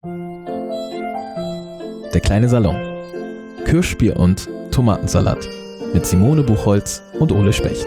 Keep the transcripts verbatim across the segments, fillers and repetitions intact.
Der kleine Salon. Kirschbier und Tomatensalat mit Simone Buchholz und Ole Specht.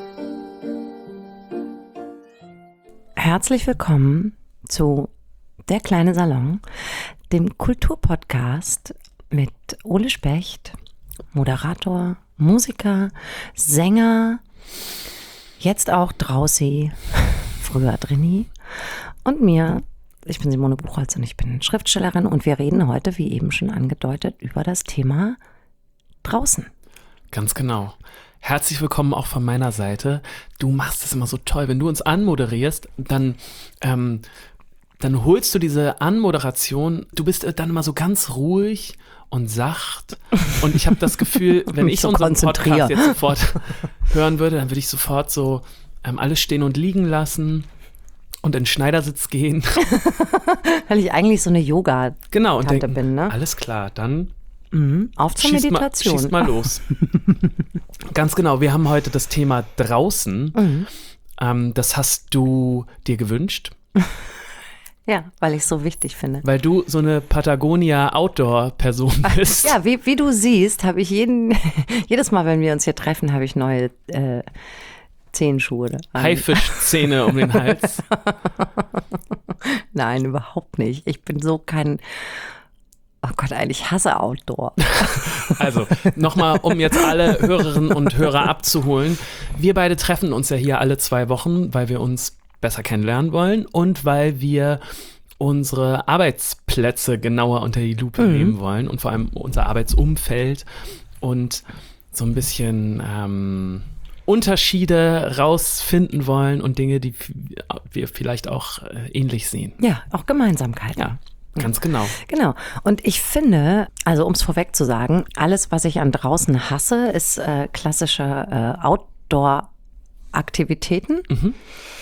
Herzlich willkommen zu Der kleine Salon, dem Kulturpodcast mit Ole Specht, Moderator, Musiker, Sänger, jetzt auch Draußi, früher Drini, und mir. Ich bin Simone Buchholz und ich bin Schriftstellerin und wir reden heute, wie eben schon angedeutet, über das Thema draußen. Ganz genau. Herzlich willkommen auch von meiner Seite. Du machst es immer so toll. Wenn du uns anmoderierst, dann, ähm, dann holst du diese Anmoderation, du bist dann immer so ganz ruhig und sacht. Und ich habe das Gefühl, wenn ich so unseren Podcast jetzt sofort hören würde, dann würde ich sofort so ähm, alles stehen und liegen lassen. Und in den Schneidersitz gehen. Weil ich eigentlich so eine Yoga-Tante genau, und denken, bin, ne? Alles klar, dann mhm, auf zur schießt Meditation. Mal, schießt mal los. Ganz genau, wir haben heute das Thema draußen. Mhm. Ähm, das hast du dir gewünscht. Ja, weil ich es so wichtig finde. Weil du so eine Patagonia-Outdoor-Person bist. Ja, wie, wie du siehst, habe ich jeden, jedes Mal, wenn wir uns hier treffen, habe ich neue äh, Zehenschuhe. Haifischzähne um den Hals. Nein, überhaupt nicht. Ich bin so kein, oh Gott, eigentlich hasse Outdoor. Also, nochmal, um jetzt alle Hörerinnen und Hörer abzuholen. Wir beide treffen uns ja hier alle zwei Wochen, weil wir uns besser kennenlernen wollen und weil wir unsere Arbeitsplätze genauer unter die Lupe mhm. nehmen wollen und vor allem unser Arbeitsumfeld und so ein bisschen ähm, Unterschiede rausfinden wollen und Dinge, die wir vielleicht auch äh, ähnlich sehen. Ja, auch Gemeinsamkeiten. Ja, ganz genau. Genau. Und ich finde, also um es vorweg zu sagen, alles, was ich an draußen hasse, ist äh, klassische äh, Outdoor-Aktivitäten. Mhm.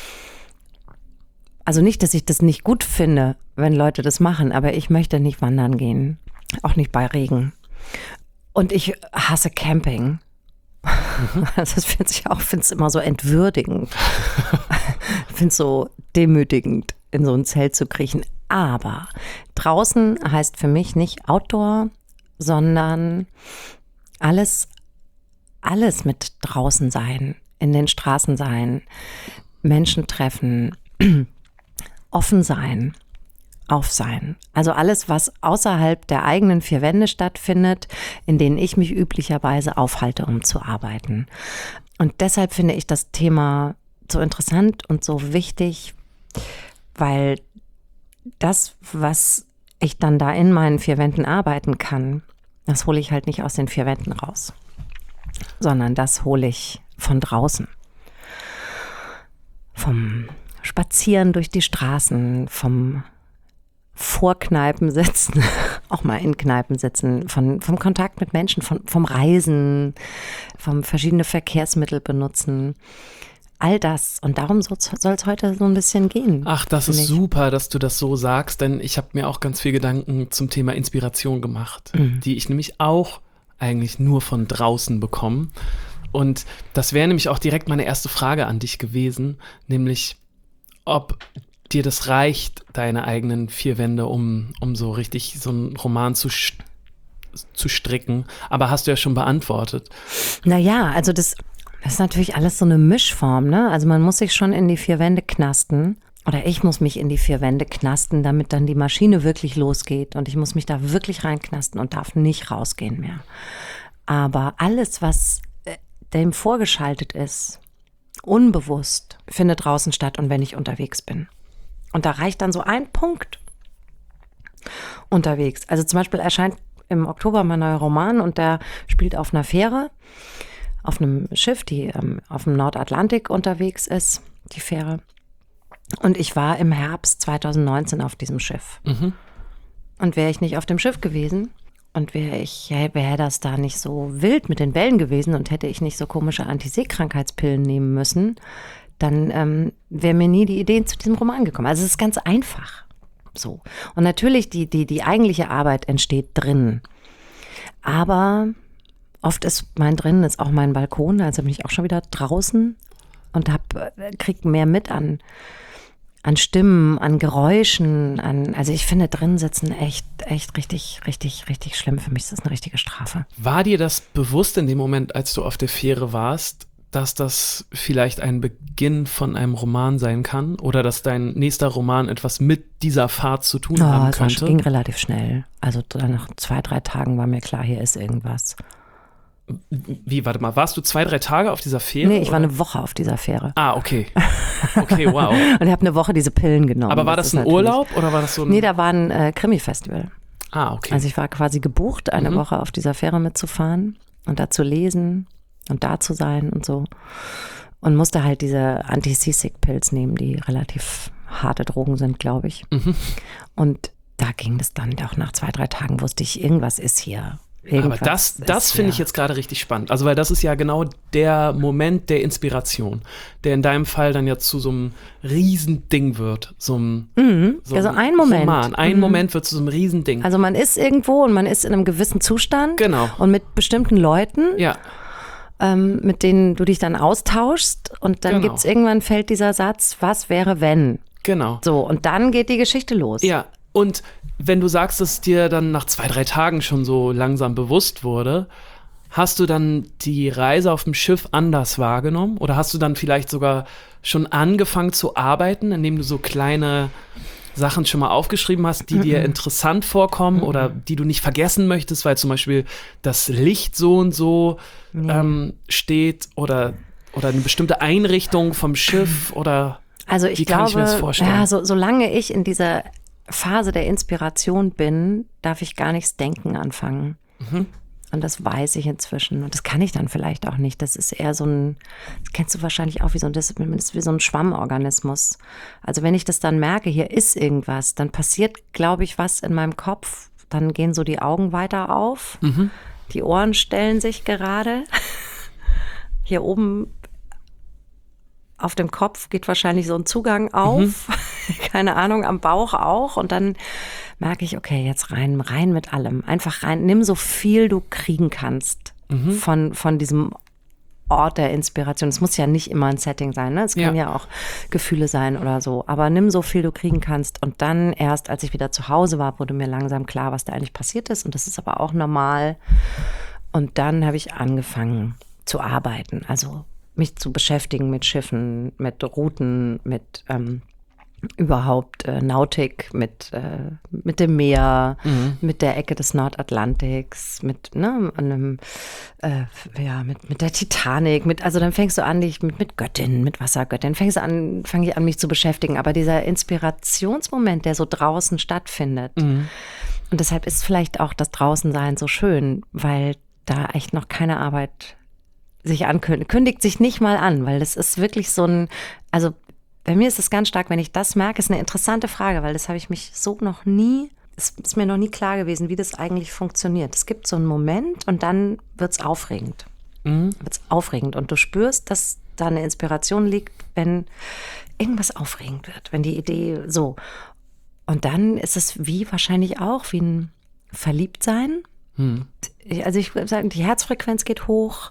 Also nicht, dass ich das nicht gut finde, wenn Leute das machen, aber ich möchte nicht wandern gehen. Auch nicht bei Regen. Und ich hasse Camping. Mhm. Also das finde ich auch, finde es immer so entwürdigend. Ich finde es so demütigend, in so ein Zelt zu kriechen. Aber draußen heißt für mich nicht Outdoor, sondern alles, alles mit draußen sein, in den Straßen sein, Menschen treffen, offen sein, auf sein. Also alles, was außerhalb der eigenen vier Wände stattfindet, in denen ich mich üblicherweise aufhalte, um zu arbeiten. Und deshalb finde ich das Thema so interessant und so wichtig, weil das, was ich dann da in meinen vier Wänden arbeiten kann, das hole ich halt nicht aus den vier Wänden raus, sondern das hole ich von draußen. Vom Spazieren durch die Straßen, vom Vorkneipen sitzen, auch mal in Kneipen sitzen, von, vom Kontakt mit Menschen, von, vom Reisen, vom verschiedene Verkehrsmittel benutzen. All das. Und darum soll es heute so ein bisschen gehen. Ach, das ist super, dass du das so sagst, denn ich habe mir auch ganz viel Gedanken zum Thema Inspiration gemacht, mhm. die ich nämlich auch eigentlich nur von draußen bekomme. Und das wäre nämlich auch direkt meine erste Frage an dich gewesen, nämlich ob dir das reicht, deine eigenen vier Wände, um, um so richtig so einen Roman zu, zu stricken. Aber hast du ja schon beantwortet. Naja, also das, das ist natürlich alles so eine Mischform, ne? Also man muss sich schon in die vier Wände knasten. Oder ich muss mich in die vier Wände knasten, damit dann die Maschine wirklich losgeht. Und ich muss mich da wirklich reinknasten und darf nicht rausgehen mehr. Aber alles, was dem vorgeschaltet ist, unbewusst, findet draußen statt und wenn ich unterwegs bin. Und da reicht dann so ein Punkt unterwegs. Also zum Beispiel erscheint im Oktober mein neuer Roman und der spielt auf einer Fähre, auf einem Schiff, die ähm, auf dem Nordatlantik unterwegs ist, die Fähre. Und ich war im Herbst zwanzig neunzehn auf diesem Schiff. Mhm. Und wäre ich nicht auf dem Schiff gewesen und wäre ich, wäre das da nicht so wild mit den Wellen gewesen und hätte ich nicht so komische Antiseekrankheitspillen nehmen müssen, dann ähm, wäre mir nie die Idee zu diesem Roman gekommen. Also es ist ganz einfach so. Und natürlich, die, die, die eigentliche Arbeit entsteht drin. Aber oft ist mein Drinnen ist auch mein Balkon, also bin ich auch schon wieder draußen und hab, krieg mehr mit an an Stimmen, an Geräuschen, an, also ich finde drin sitzen echt, echt richtig, richtig, richtig schlimm. Für mich ist das eine richtige Strafe. War dir das bewusst in dem Moment, als du auf der Fähre warst, dass das vielleicht ein Beginn von einem Roman sein kann oder dass dein nächster Roman etwas mit dieser Fahrt zu tun Oh, haben es war, könnte? ging relativ schnell. Also nach zwei, drei Tagen war mir klar, hier ist irgendwas. Wie, warte mal, warst du zwei, drei Tage auf dieser Fähre? Nee, ich oder? war eine Woche auf dieser Fähre. Ah, okay. Okay, wow. Und ich habe eine Woche diese Pillen genommen. Aber war das, ist ein natürlich- Urlaub oder war das so ein... Nee, da war ein äh, Krimi-Festival. Ah, okay. Also ich war quasi gebucht, eine Mhm. Woche auf dieser Fähre mitzufahren und da zu lesen und da zu sein und so. Und musste halt diese Anti-Seasick-Pills nehmen, die relativ harte Drogen sind, glaube ich. Mhm. Und da ging das dann auch nach zwei, drei Tagen, wusste ich, irgendwas ist hier. Aber Irgendwas das, ist das finde ich hier. jetzt gerade richtig spannend. Also, weil das ist ja genau der Moment der Inspiration, der in deinem Fall dann ja zu so einem Riesending wird. So einem, Mhm. so Also einem ein Moment. Roman. Ein Mhm. Moment wird zu so einem Riesending. Also man ist irgendwo und man ist in einem gewissen Zustand. Genau. Und mit bestimmten Leuten, Ja, ähm, mit denen du dich dann austauschst. Und dann Genau. gibt's irgendwann fällt dieser Satz, was wäre wenn? genau. So, und dann geht die Geschichte los. Ja, und wenn du sagst, dass es dir dann nach zwei, drei Tagen schon so langsam bewusst wurde, hast du dann die Reise auf dem Schiff anders wahrgenommen? Oder hast du dann vielleicht sogar schon angefangen zu arbeiten, indem du so kleine Sachen schon mal aufgeschrieben hast, die dir interessant vorkommen oder die du nicht vergessen möchtest, weil zum Beispiel das Licht so und so ähm, steht oder, oder eine bestimmte Einrichtung vom Schiff oder Also ich wie kann glaube, ich mir das vorstellen? ja, so, solange ich in dieser Phase der Inspiration bin, darf ich gar nichts denken anfangen. Mhm. Und das weiß ich inzwischen. Und das kann ich dann vielleicht auch nicht. Das ist eher so ein, das kennst du wahrscheinlich auch, wie so ein, das ist wie so ein Schwammorganismus. Also wenn ich das dann merke, hier ist irgendwas, dann passiert, glaube ich, was in meinem Kopf. Dann gehen so die Augen weiter auf. Mhm. Die Ohren stellen sich gerade. Hier oben auf dem Kopf geht wahrscheinlich so ein Zugang auf. Mhm. Keine Ahnung, am Bauch auch. Und dann merke ich, okay, jetzt rein, rein mit allem. Einfach rein, nimm so viel du kriegen kannst mhm. von, von diesem Ort der Inspiration. Es muss ja nicht immer ein Setting sein, ne? Es können ja. ja auch Gefühle sein oder so. Aber nimm so viel du kriegen kannst. Und dann erst, als ich wieder zu Hause war, wurde mir langsam klar, was da eigentlich passiert ist. Und das ist aber auch normal. Und dann habe ich angefangen zu arbeiten. Also mich zu beschäftigen mit Schiffen, mit Routen, mit ähm, überhaupt äh, Nautik, mit, äh, mit dem Meer, mhm. mit der Ecke des Nordatlantiks, mit ne, einem, äh, ja, mit, mit der Titanic, mit, also dann fängst du an, dich mit, mit Göttinnen, mit Wassergöttinnen, fängst du an, fange ich an, mich zu beschäftigen. Aber dieser Inspirationsmoment, der so draußen stattfindet, mhm. und deshalb ist vielleicht auch das Draußensein so schön, weil da echt noch keine Arbeit sich ankündigt, kündigt sich nicht mal an, weil das ist wirklich so ein, also bei mir ist es ganz stark, wenn ich das merke, ist eine interessante Frage, weil das habe ich mich so noch nie, es ist mir noch nie klar gewesen, wie das eigentlich funktioniert. Es gibt so einen Moment und dann wird es aufregend. Mhm. Wird es aufregend und du spürst, dass da eine Inspiration liegt, wenn irgendwas aufregend wird, wenn die Idee so. Und dann ist es wie wahrscheinlich auch wie ein Verliebtsein. Mhm. Also ich würde sagen, die Herzfrequenz geht hoch.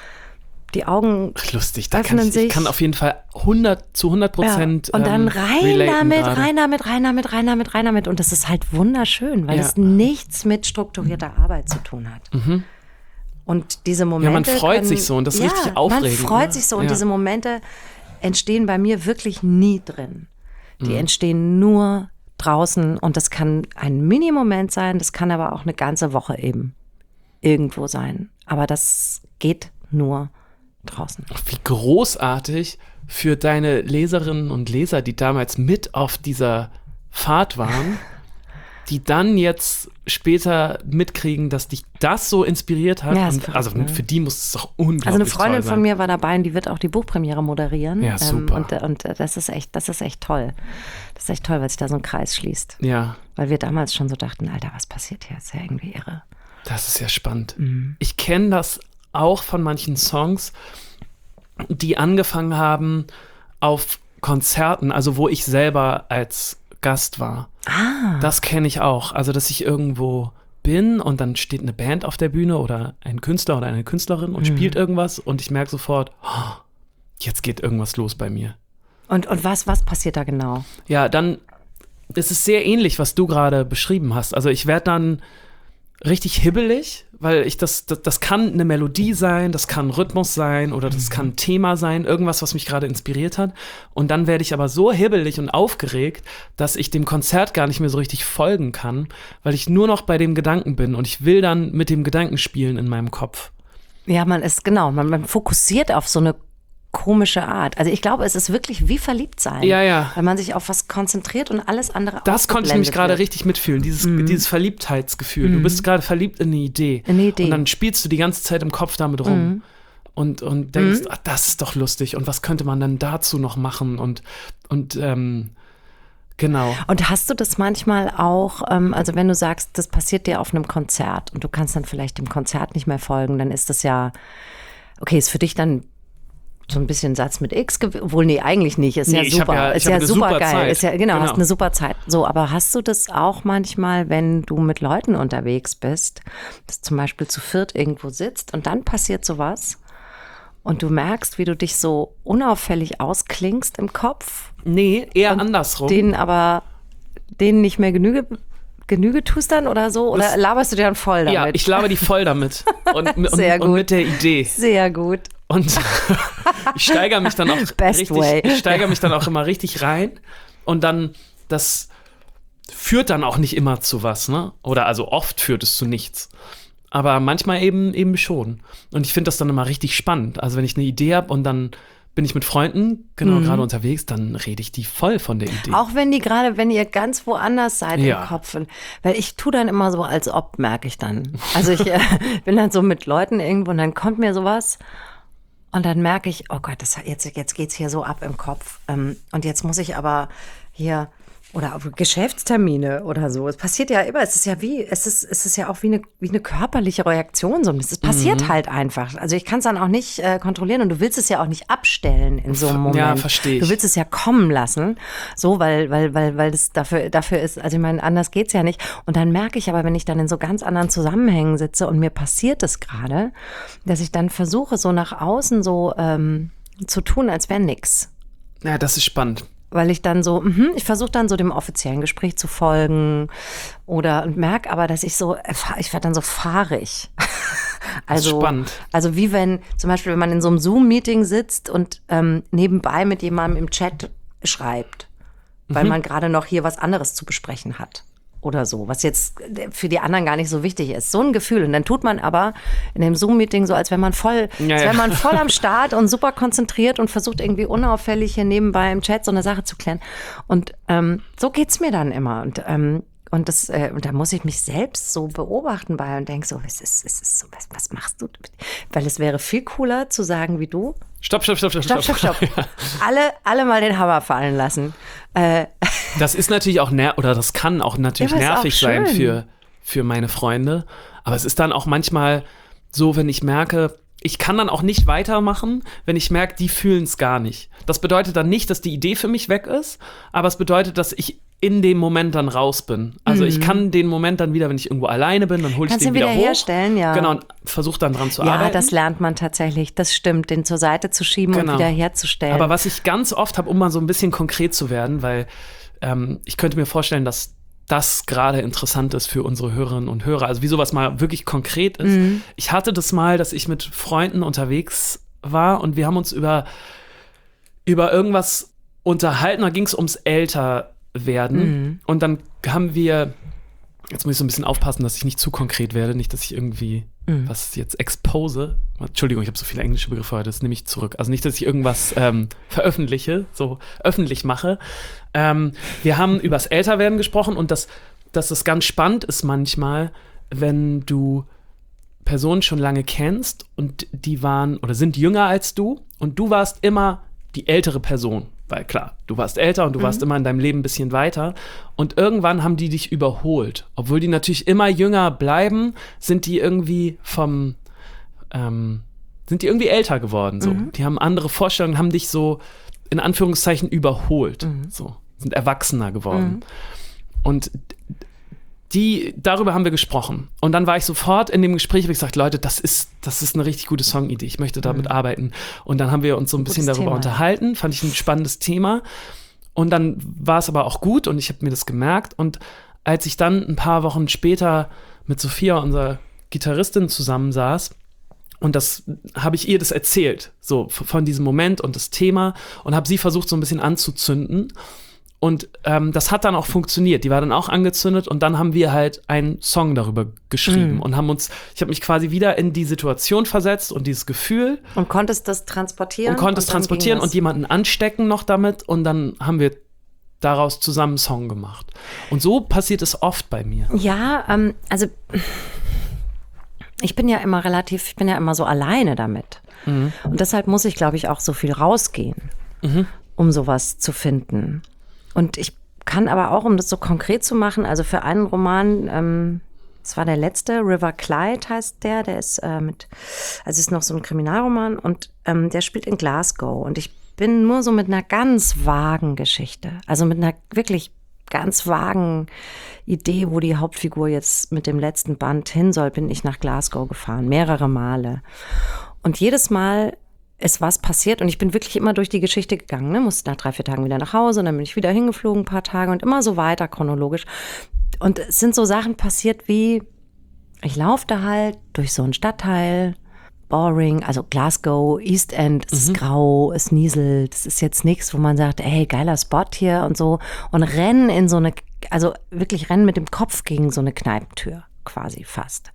Die Augen lustig, da öffnen kann ich, sich. ich kann auf jeden Fall hundert zu hundert Prozent ja. Und dann ähm, rein damit, grade. rein damit, rein damit, rein damit, rein damit. Und das ist halt wunderschön, weil ja. es nichts mit strukturierter Arbeit zu tun hat. Mhm. Und diese Momente. Ja, man freut können, sich so und das ist ja, richtig aufregend. Man freut ne? sich so und ja. diese Momente entstehen bei mir wirklich nie drin. Die mhm. entstehen nur draußen und das kann ein Mini-Moment sein, das kann aber auch eine ganze Woche eben irgendwo sein. Aber das geht nur draußen. Wie großartig für deine Leserinnen und Leser, die damals mit auf dieser Fahrt waren, die dann jetzt später mitkriegen, dass dich das so inspiriert hat. Ja, und verrückt, also ne? für die muss es doch unglaublich Also eine Freundin toll sein. von mir war dabei und die wird auch die Buchpremiere moderieren. Ja, super. Ähm, und, und das ist echt, das ist echt toll. Das ist echt toll, weil sich da so ein Kreis schließt. Ja. Weil wir damals schon so dachten, Alter, was passiert hier? Das ist ja irgendwie irre. Das ist ja spannend. Mhm. Ich kenne das auch von manchen Songs, die angefangen haben auf Konzerten, also wo ich selber als Gast war. Ah. Das kenne ich auch. Also, dass ich irgendwo bin und dann steht eine Band auf der Bühne oder ein Künstler oder eine Künstlerin und mhm. spielt irgendwas und ich merke sofort, oh, jetzt geht irgendwas los bei mir. Und, und was, was passiert da genau? Ja, dann ist es sehr ähnlich, was du gerade beschrieben hast. Also ich werde dann richtig hibbelig, weil ich das, das, das kann eine Melodie sein, das kann ein Rhythmus sein oder das kann ein Thema sein, irgendwas, was mich gerade inspiriert hat. Und dann werde ich aber so hibbelig und aufgeregt, dass ich dem Konzert gar nicht mehr so richtig folgen kann, weil ich nur noch bei dem Gedanken bin und ich will dann mit dem Gedanken spielen in meinem Kopf. Ja, man ist, genau, man, man fokussiert auf so eine komische Art. Also ich glaube, es ist wirklich wie verliebt sein. Ja, ja. Weil man sich auf was konzentriert und alles andere Das konnte ich nämlich ausgeblendet gerade wird. richtig mitfühlen, dieses, Mhm. dieses Verliebtheitsgefühl. Mhm. Du bist gerade verliebt in eine Idee. In eine Idee. Und dann spielst du die ganze Zeit im Kopf damit rum. Mhm. Und, und denkst, Mhm. ach, das ist doch lustig. Und was könnte man dann dazu noch machen? Und, und ähm, genau. Und hast du das manchmal auch, ähm, also wenn du sagst, das passiert dir auf einem Konzert und du kannst dann vielleicht dem Konzert nicht mehr folgen, dann ist das ja, okay, ist für dich dann so ein bisschen Satz mit X, gew- obwohl nee, eigentlich nicht, ist Nee, ja ich hab super, ja- ich ist hab ja eine super super geil, Zeit. ist ja, genau, Genau. hast eine super Zeit. So, aber hast du das auch manchmal, wenn du mit Leuten unterwegs bist, dass zum Beispiel zu viert irgendwo sitzt und dann passiert sowas und du merkst, wie du dich so unauffällig ausklingst im Kopf, Nee, eher andersrum. denen aber, denen nicht mehr Genüge, Genüge tust dann oder so? Oder Das- laberst du dir dann voll damit? ja, ich laber die voll damit. Und, und, Sehr und gut. mit der Idee. Sehr gut. Und ich steigere mich dann auch Best richtig, way. ich steigere mich dann auch immer richtig rein. Und dann, das führt dann auch nicht immer zu was, ne? Oder also oft führt es zu nichts. Aber manchmal eben eben schon. Und ich finde das dann immer richtig spannend. Also wenn ich eine Idee habe und dann bin ich mit Freunden genau Mhm. gerade unterwegs, dann rede ich die voll von der Idee. Auch wenn die gerade, wenn ihr ganz woanders seid Ja. im Kopf. Weil ich tue dann immer so, als ob, merke ich dann. Also ich äh, bin dann so mit Leuten irgendwo und dann kommt mir sowas und dann merke ich, oh Gott, das, jetzt, jetzt geht's hier so ab im Kopf. Ähm, und jetzt muss ich aber hier, oder auf Geschäftstermine oder so. Es passiert ja immer, es ist ja wie, es ist, es ist ja auch wie eine, wie eine körperliche Reaktion. So. Es passiert Mhm. halt einfach. Also ich kann es dann auch nicht äh, kontrollieren und du willst es ja auch nicht abstellen in so einem Moment. Ja, verstehe ich. Du willst es ja kommen lassen, so, weil, weil, weil, weil das dafür, dafür ist, also ich meine, anders geht's ja nicht. Und dann merke ich aber, wenn ich dann in so ganz anderen Zusammenhängen sitze und mir passiert es gerade, dass ich dann versuche, so nach außen so ähm, zu tun, als wäre nix. Ja, das ist spannend. Weil ich dann so, mhm, ich versuche dann so dem offiziellen Gespräch zu folgen oder und merke aber, dass ich so, ich werde dann so fahrig. Also, spannend. also wie wenn, zum Beispiel, wenn man in so einem Zoom-Meeting sitzt und ähm, nebenbei mit jemandem im Chat schreibt, weil Mhm. man gerade noch hier was anderes zu besprechen hat. Oder so, was jetzt für die anderen gar nicht so wichtig ist. So ein Gefühl. Und dann tut man aber in dem Zoom-Meeting so, als wäre man voll, Ja, als ja. wäre man voll am Start und super konzentriert und versucht irgendwie unauffällig hier nebenbei im Chat so eine Sache zu klären. Und ähm, so geht's mir dann immer. Und ähm, Und, das, äh, und da muss ich mich selbst so beobachten bei und denke so, es ist, es ist so, was, was machst du? Weil es wäre viel cooler zu sagen wie du. Stopp, stopp, stopp, stopp, Stopp, stopp, stopp. Ja. Alle, alle mal den Hammer fallen lassen. Äh, Das ist natürlich auch ner oder das kann auch natürlich Ja, aber ist nervig auch sein schön. für, für meine Freunde. Aber es ist dann auch manchmal so, wenn ich merke, ich kann dann auch nicht weitermachen, wenn ich merke, die fühlen es gar nicht. Das bedeutet dann nicht, dass die Idee für mich weg ist, aber es bedeutet, dass ich in dem Moment dann raus bin. Also ich kann den Moment dann wieder, wenn ich irgendwo alleine bin, dann hole ich Kannst den ihn wieder wieder hoch. herstellen, ja. Genau, und versuche dann dran zu ja, arbeiten. das lernt man tatsächlich. Das stimmt, den zur Seite zu schieben Genau. und wieder herzustellen. Aber was ich ganz oft habe, um mal so ein bisschen konkret zu werden, weil ähm, ich könnte mir vorstellen, dass das gerade interessant ist für unsere Hörerinnen und Hörer. Also wie sowas mal wirklich konkret ist. Mhm. Ich hatte das mal, dass ich mit Freunden unterwegs war und wir haben uns über, über irgendwas unterhalten. Da ging es ums Älterwerden. Mhm. Und dann haben wir, jetzt muss ich so ein bisschen aufpassen, dass ich nicht zu konkret werde, nicht, dass ich irgendwie Mhm. was jetzt expose. Entschuldigung, ich habe so viele englische Begriffe heute, das nehme ich zurück. Also nicht, dass ich irgendwas ähm, veröffentliche, so öffentlich mache. Ähm, wir haben übers Älterwerden gesprochen und dass, dass es ganz spannend ist manchmal, wenn du Personen schon lange kennst und die waren oder sind jünger als du und du warst immer die ältere Person. Weil klar, du warst älter und du warst immer in deinem Leben ein bisschen weiter. Und irgendwann haben die dich überholt. Obwohl die natürlich immer jünger bleiben, sind die irgendwie vom, ähm, sind die irgendwie älter geworden. So. Mhm. Die haben andere Vorstellungen, haben dich so in Anführungszeichen überholt. Mhm. So, sind erwachsener geworden. Mhm. Und die, darüber haben wir gesprochen. Und dann war ich sofort in dem Gespräch, habe ich gesagt, Leute, das ist, das ist eine richtig gute Songidee. Ich möchte damit mhm. arbeiten. Und dann haben wir uns so ein bisschen Gutes darüber Thema. unterhalten. Fand ich ein spannendes Thema. Und dann war es aber auch gut und ich habe mir das gemerkt. Und als ich dann ein paar Wochen später mit Sophia, unserer Gitarristin, zusammensaß, und das habe ich ihr das erzählt, so von diesem Moment und das Thema, und habe sie versucht, so ein bisschen anzuzünden. Und ähm, das hat dann auch funktioniert. Die war dann auch angezündet und dann haben wir halt einen Song darüber geschrieben mm. und haben uns, ich habe mich quasi wieder in die Situation versetzt und dieses Gefühl. Und konntest das transportieren? Und konnte es transportieren und jemanden anstecken noch damit und dann haben wir daraus zusammen einen Song gemacht. Und so passiert es oft bei mir. Ja, ähm, also ich bin ja immer relativ, ich bin ja immer so alleine damit. Mhm. Und deshalb muss ich, glaube ich, auch so viel rausgehen, mhm. um sowas zu finden. Und ich kann aber auch, um das so konkret zu machen, also für einen Roman, ähm, das war der letzte, River Clyde heißt der, der ist äh, mit, also ist noch so ein Kriminalroman und ähm, der spielt in Glasgow. Und ich bin nur so mit einer ganz vagen Geschichte, also mit einer wirklich ganz vagen Idee, wo die Hauptfigur jetzt mit dem letzten Band hin soll, bin ich nach Glasgow gefahren, mehrere Male. Und jedes Mal ist was passiert und ich bin wirklich immer durch die Geschichte gegangen, ne? Musste nach drei, vier Tagen wieder nach Hause und dann bin ich wieder hingeflogen, ein paar Tage und immer so weiter chronologisch. Und es sind so Sachen passiert wie, ich laufe da halt durch so einen Stadtteil, boring, also Glasgow, East End, es mhm. ist grau, es nieselt, es ist jetzt nichts, wo man sagt, ey, geiler Spot hier und so und rennen in so eine, also wirklich rennen mit dem Kopf gegen so eine Kneipentür, quasi fast.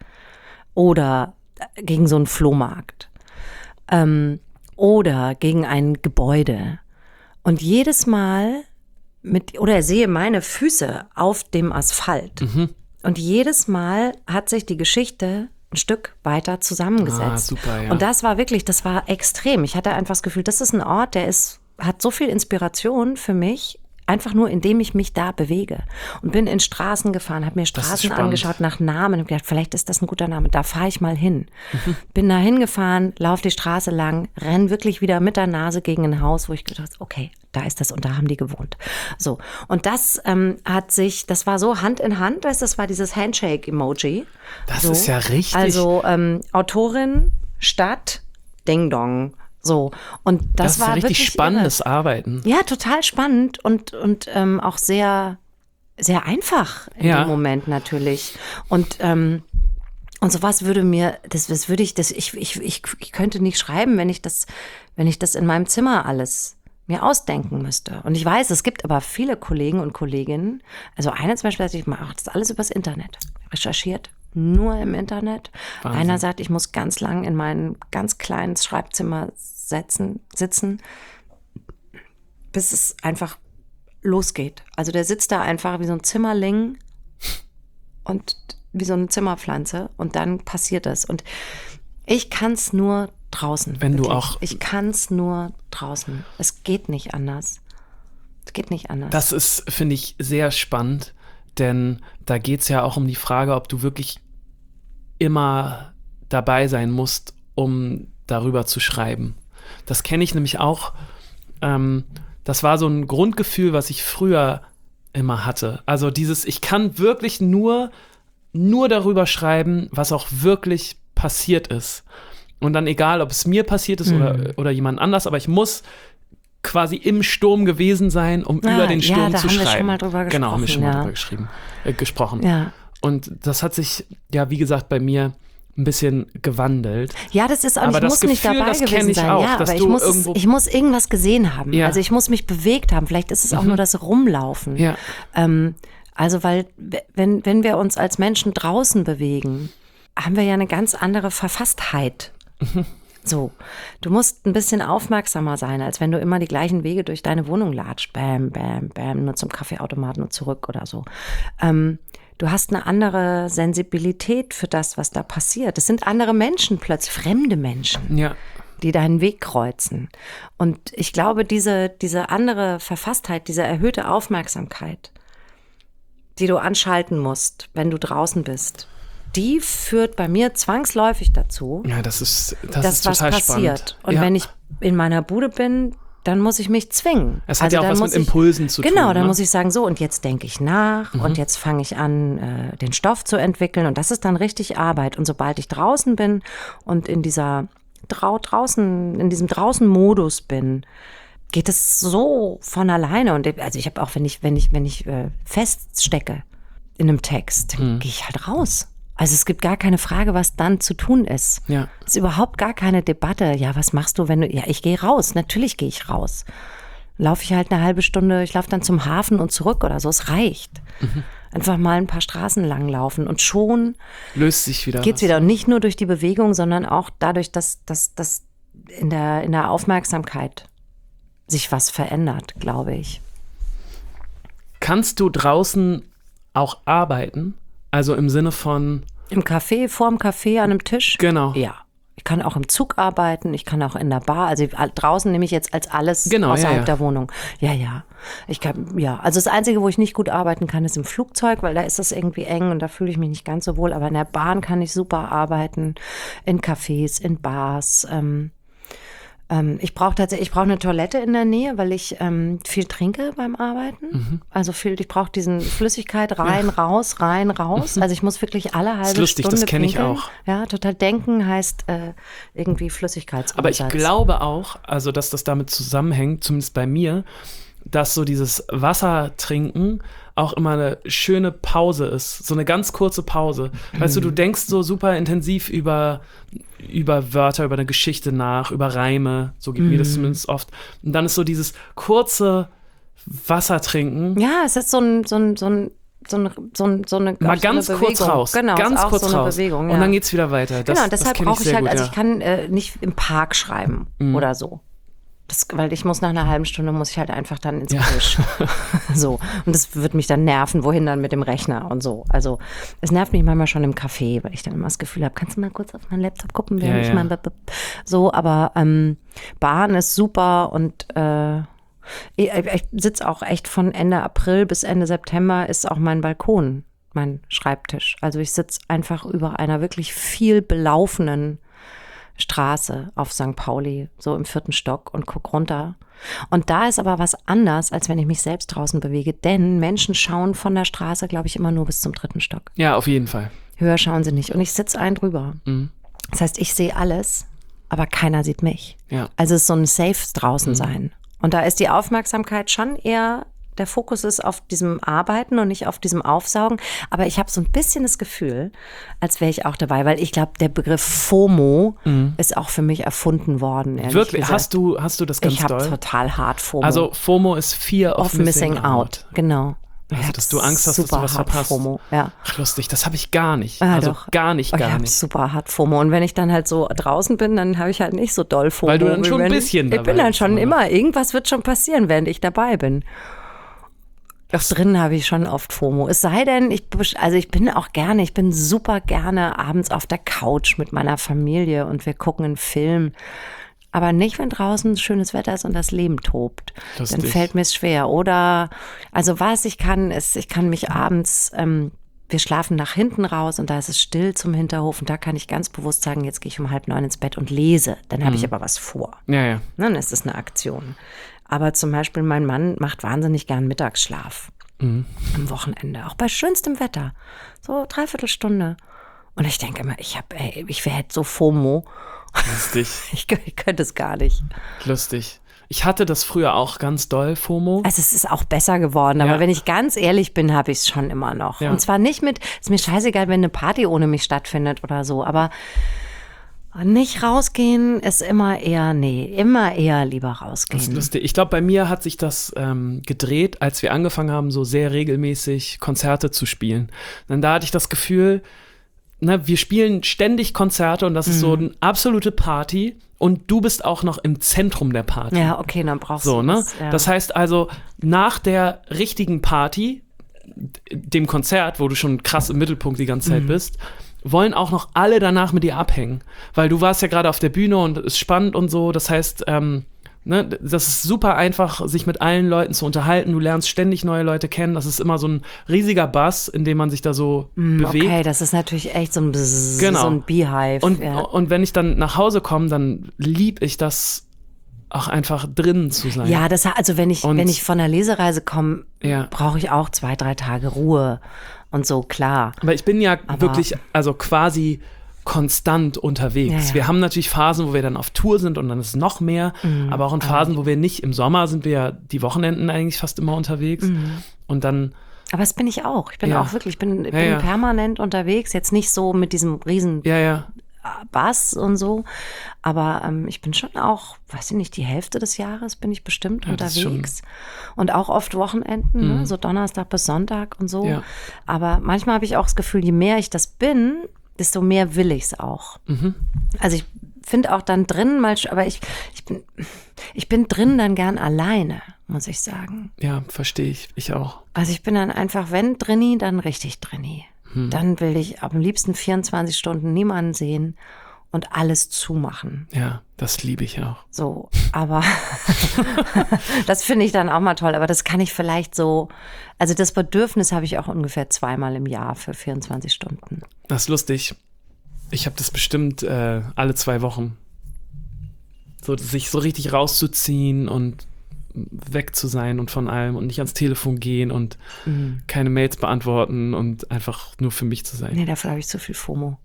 Oder gegen so einen Flohmarkt. Ähm, Oder gegen ein Gebäude. Und jedes Mal mit, oder sehe meine Füße auf dem Asphalt. Mhm. Und jedes Mal hat sich die Geschichte ein Stück weiter zusammengesetzt. Ah, super, ja. Und das war wirklich, das war extrem. Ich hatte einfach das Gefühl, das ist ein Ort, der ist, hat so viel Inspiration für mich, einfach nur, indem ich mich da bewege. Und bin in Straßen gefahren, habe mir Straßen angeschaut nach Namen und gedacht, vielleicht ist das ein guter Name, da fahre ich mal hin. Mhm. Bin da hingefahren, laufe die Straße lang, renn wirklich wieder mit der Nase gegen ein Haus, wo ich gedacht habe, okay, da ist das und da haben die gewohnt. So, und das ähm, hat sich, das war so Hand in Hand, das war dieses Handshake-Emoji. Das so. ist ja richtig. Also ähm, Autorin, Stadt, Ding Dong. So, und das, das war ist ein richtig wirklich spannendes irre. Arbeiten. Ja, total spannend und, und ähm, auch sehr, sehr einfach in ja. dem Moment natürlich. Und, ähm, und sowas würde mir, das, das würde ich, das, ich, ich, ich, ich könnte nicht schreiben, wenn ich das, wenn ich das in meinem Zimmer alles mir ausdenken müsste. Und ich weiß, es gibt aber viele Kollegen und Kolleginnen, also eine zum Beispiel, ich mache das alles übers Internet, recherchiert. Nur im Internet. Wahnsinn. Einer sagt, ich muss ganz lang in mein ganz kleines Schreibzimmer setzen, sitzen, bis es einfach losgeht. Also der sitzt da einfach wie so ein Zimmerling und wie so eine Zimmerpflanze und dann passiert es. Und ich kann es nur draußen. Wenn wirklich. du auch. Ich kann es nur draußen. Es geht nicht anders. Es geht nicht anders. Das ist, finde ich, sehr spannend. Denn da geht es ja auch um die Frage, ob du wirklich immer dabei sein musst, um darüber zu schreiben. Das kenne ich nämlich auch. Ähm, das war so ein Grundgefühl, was ich früher immer hatte. Also dieses, ich kann wirklich nur, nur darüber schreiben, was auch wirklich passiert ist. Und dann egal, ob es mir passiert ist mhm. oder, oder jemand anders, aber ich muss quasi im Sturm gewesen sein, um ah, über den Sturm ja, da zu haben schreiben. Wir schon mal drüber gesprochen, genau, haben wir schon ja. mal drüber geschrieben, äh, gesprochen. Ja. Und das hat sich, ja, wie gesagt, bei mir ein bisschen gewandelt. Ja, das ist auch, aber ich muss Gefühl, nicht dabei das gewesen ich sein. Auch, ja, aber ich muss, ich muss irgendwas gesehen haben. Ja. Also ich muss mich bewegt haben. Vielleicht ist es auch mhm. nur das Rumlaufen. Ja. Ähm, also weil, wenn, wenn wir uns als Menschen draußen bewegen, haben wir ja eine ganz andere Verfasstheit. Mhm. So, du musst ein bisschen aufmerksamer sein, als wenn du immer die gleichen Wege durch deine Wohnung latscht. Bam, bam, bam, nur zum Kaffeeautomaten und zurück oder so. Ähm, du hast eine andere Sensibilität für das, was da passiert. Es sind andere Menschen plötzlich, fremde Menschen, ja. die deinen Weg kreuzen. Und ich glaube, diese, diese andere Verfasstheit, diese erhöhte Aufmerksamkeit, die du anschalten musst, wenn du draußen bist, die führt bei mir zwangsläufig dazu, ja, das ist, das dass ist was total passiert. Spannend. Und ja. wenn ich in meiner Bude bin, dann muss ich mich zwingen. Es hat also ja auch dann was muss mit ich, Impulsen zu genau, tun. Genau, dann ne? muss ich sagen, so und jetzt denke ich nach mhm. und jetzt fange ich an, äh, den Stoff zu entwickeln und das ist dann richtig Arbeit. Und sobald ich draußen bin und in dieser drau- draußen, in diesem draußen-Modus bin, geht es so von alleine. Und also ich habe auch, wenn ich, wenn ich, wenn ich äh, feststecke in einem Text, mhm. gehe ich halt raus. Also es gibt gar keine Frage, was dann zu tun ist. Ja. Es ist überhaupt gar keine Debatte. Ja, was machst du, wenn du, ja, ich gehe raus. Natürlich gehe ich raus. Laufe ich halt eine halbe Stunde, ich laufe dann zum Hafen und zurück oder so. Es reicht. Mhm. Einfach mal ein paar Straßen lang laufen und schon löst sich wieder geht's was. wieder. Und nicht nur durch die Bewegung, sondern auch dadurch, dass, dass, dass in der, in der Aufmerksamkeit sich was verändert, glaube ich. Kannst du draußen auch arbeiten? Also im Sinne von... Im Café, vorm Café an einem Tisch? Genau. Ja. Ich kann auch im Zug arbeiten, ich kann auch in der Bar. Also draußen nehme ich jetzt als alles genau, außerhalb ja, ja. der Wohnung. Ja, ja. Ich kann, ja. Also das Einzige, wo ich nicht gut arbeiten kann, ist im Flugzeug, weil da ist das irgendwie eng und da fühle ich mich nicht ganz so wohl. Aber in der Bahn kann ich super arbeiten, in Cafés, in Bars. Ähm, ähm, ich brauche tatsächlich, ich brauche eine Toilette in der Nähe, weil ich ähm, viel trinke beim Arbeiten. Mhm. Also viel, ich brauche diesen Flüssigkeit rein, ja. raus, rein, raus. Mhm. Also ich muss wirklich alle halbe das ist lustig, Stunde das kenne ich pinkeln. auch. Ja, total denken heißt äh, irgendwie Flüssigkeitsumsatz. Aber ich glaube auch, also dass das damit zusammenhängt, zumindest bei mir, dass so dieses Wassertrinken auch immer eine schöne Pause ist, so eine ganz kurze Pause. Mhm. Weißt du, du denkst so super intensiv über, über Wörter, über eine Geschichte nach, über Reime, so geht mhm. mir das zumindest oft. Und dann ist so dieses kurze Wassertrinken. Ja, es ist so ein, so ein, so ein So eine, so eine, so eine Mal ganz so eine kurz raus, genau, ganz auch kurz so eine raus Bewegung, ja. Und dann geht's wieder weiter. Das, genau, deshalb brauche ich, ich halt, gut, also ja. ich kann äh, nicht im Park schreiben mhm. oder so. Das, weil ich muss nach einer halben Stunde, muss ich halt einfach dann ins Busch. Ja. So. Und das wird mich dann nerven, wohin dann mit dem Rechner und so. Also es nervt mich manchmal schon im Café, weil ich dann immer das Gefühl habe, kannst du mal kurz auf meinen Laptop gucken, während ja, ich ja. mal so, aber ähm, Bahn ist super und äh, ich, ich sitze auch echt von Ende April bis Ende September ist auch mein Balkon, mein Schreibtisch. Also ich sitze einfach über einer wirklich viel belaufenen Straße auf Sankt Pauli, so im vierten Stock und guck runter. Und da ist aber was anders, als wenn ich mich selbst draußen bewege, denn Menschen schauen von der Straße, glaube ich, immer nur bis zum dritten Stock. Ja, auf jeden Fall. Höher schauen sie nicht. Und ich sitze ein drüber. Mhm. Das heißt, ich sehe alles, aber keiner sieht mich. Ja. Also es ist so ein Safe draußen mhm. sein. Und da ist die Aufmerksamkeit schon eher, der Fokus ist auf diesem Arbeiten und nicht auf diesem Aufsaugen. Aber ich habe so ein bisschen das Gefühl, als wäre ich auch dabei, weil ich glaube, der Begriff FOMO mhm. ist auch für mich erfunden worden. Wirklich? Gesagt. Hast du, hast du das ganz ich doll? Ich habe total hart FOMO. Also FOMO ist Fear of, of Missing, missing out. out. Genau. Also, dass du Angst hast, dass du was verpasst. FOMO, ja. Ach, lustig, das habe ich gar nicht. Ja, also doch. gar nicht, gar ich nicht. Ich habe super hart FOMO. Und wenn ich dann halt so draußen bin, dann habe ich halt nicht so doll FOMO. Weil du dann schon ein bisschen ich, dabei Ich bin dann schon bist, immer, irgendwas wird schon passieren, während ich dabei bin. Doch drinnen habe ich schon oft FOMO. Es sei denn, ich, also ich bin auch gerne, ich bin super gerne abends auf der Couch mit meiner Familie und wir gucken einen Film. Aber nicht, wenn draußen schönes Wetter ist und das Leben tobt. Lustig. Dann fällt mir es schwer. Oder, also was ich kann, ist, ich kann mich abends, ähm, wir schlafen nach hinten raus und da ist es still zum Hinterhof und da kann ich ganz bewusst sagen, jetzt gehe ich um halb neun ins Bett und lese. Dann habe mhm. ich aber was vor. Ja, ja. Dann ist es eine Aktion. Aber zum Beispiel mein Mann macht wahnsinnig gern Mittagsschlaf mhm. am Wochenende, auch bei schönstem Wetter. So dreiviertel Stunde. Und ich denke immer, ich habe, ey, ich wäre so FOMO. Lustig. Ich, ich könnte es gar nicht. Lustig. Ich hatte das früher auch ganz doll, FOMO. Also es ist auch besser geworden, aber ja. wenn ich ganz ehrlich bin, habe ich es schon immer noch. Ja. Und zwar nicht mit, ist mir scheißegal, wenn eine Party ohne mich stattfindet oder so, aber nicht rausgehen ist immer eher, nee, immer eher lieber rausgehen. Das ist lustig. Ich glaube, bei mir hat sich das ähm, gedreht, als wir angefangen haben, so sehr regelmäßig Konzerte zu spielen. Denn da hatte ich das Gefühl, na, wir spielen ständig Konzerte und das mhm. ist so eine absolute Party und du bist auch noch im Zentrum der Party. Ja, okay, dann brauchst so, du ne? das. Ja. Das heißt also, nach der richtigen Party, dem Konzert, wo du schon krass im Mittelpunkt die ganze Zeit mhm. bist, wollen auch noch alle danach mit dir abhängen. Weil du warst ja gerade auf der Bühne und es ist spannend und so. Das heißt, ähm, ne, das ist super einfach, sich mit allen Leuten zu unterhalten. Du lernst ständig neue Leute kennen. Das ist immer so ein riesiger Bass, in dem man sich da so mm, bewegt. Okay, das ist natürlich echt so ein, Bzzz, genau. so ein Beehive. Und, ja. und wenn ich dann nach Hause komme, dann lieb ich das auch einfach drin zu sein. Ja, das, also wenn ich, Und- wenn ich von der Lesereise komme, Ja. brauche ich auch zwei, drei Tage Ruhe und so, klar. Aber ich bin ja Aber- wirklich, also quasi konstant unterwegs. Ja, ja. Wir haben natürlich Phasen, wo wir dann auf Tour sind und dann ist es noch mehr, Mhm. aber auch in Phasen, wo wir nicht, im Sommer sind wir ja die Wochenenden eigentlich fast immer unterwegs Mhm. und dann, Aber das bin ich auch. Ich bin Ja. auch wirklich, ich bin, ich Ja, bin ja. permanent unterwegs. Jetzt nicht so mit diesem riesen ja, ja, Bass und so. Aber ähm, ich bin schon auch, weiß ich nicht, die Hälfte des Jahres bin ich bestimmt Ja, das ist unterwegs. Und auch oft Wochenenden, Mhm. ne? So Donnerstag bis Sonntag und so. Ja. Aber manchmal habe ich auch das Gefühl, je mehr ich das bin, desto mehr will ich es auch. Mhm. Also ich finde auch dann drin mal, sch- aber ich, ich bin, ich bin drin dann gern alleine, muss ich sagen. ja, verstehe ich, ich auch. Also ich bin dann einfach, wenn drinni, dann richtig drinni. Hm. Dann will ich am liebsten vierundzwanzig Stunden niemanden sehen und alles zumachen. Ja, das liebe ich auch. So, aber das finde ich dann auch mal toll. Aber das kann ich vielleicht so, also das Bedürfnis habe ich auch ungefähr zweimal im Jahr für vierundzwanzig Stunden. Das ist lustig. Ich habe das bestimmt äh, alle zwei Wochen. So, sich so richtig rauszuziehen und weg zu sein und von allem und nicht ans Telefon gehen und Mhm. keine Mails beantworten und einfach nur für mich zu sein. Nee, dafür habe ich zu viel FOMO.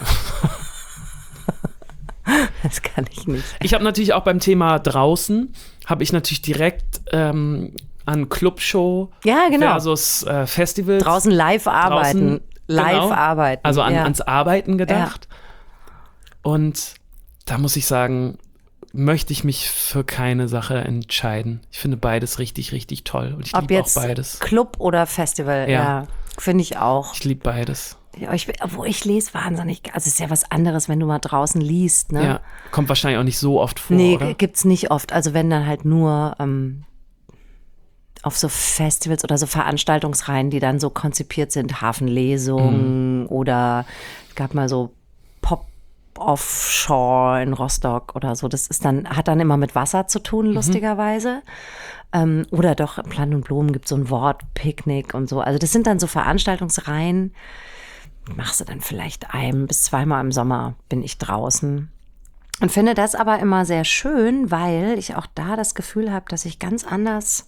Das kann ich nicht. Ich habe natürlich auch beim Thema draußen, habe ich natürlich direkt ähm, an Clubshow Ja, genau. versus äh, Festival. Draußen live arbeiten. Draußen, live genau. arbeiten. Also an, ja. ans Arbeiten gedacht. Und da muss ich sagen, möchte ich mich für keine Sache entscheiden. Ich finde beides richtig, richtig toll. Und ich Ob liebe auch jetzt beides. Club oder Festival, Ja. ja, finde ich auch. Ich liebe beides. Ja, ich, obwohl ich lese wahnsinnig, also es ist ja was anderes, wenn du mal draußen liest, ne? Ja, kommt wahrscheinlich auch nicht so oft vor, Nee, oder? gibt's nicht oft. Also wenn dann halt nur ähm, auf so Festivals oder so Veranstaltungsreihen, die dann so konzipiert sind, Hafenlesungen oder es gab mal so Pop Offshore in Rostock oder so. Das ist dann, hat dann immer mit Wasser zu tun, lustigerweise. Ähm, oder doch, in Plan und Blumen gibt es so ein Wort, Picknick und so. Also das sind dann so Veranstaltungsreihen. Machst du dann vielleicht ein bis zweimal im Sommer bin ich draußen. Und finde das aber immer sehr schön, weil ich auch da das Gefühl habe, dass ich ganz anders,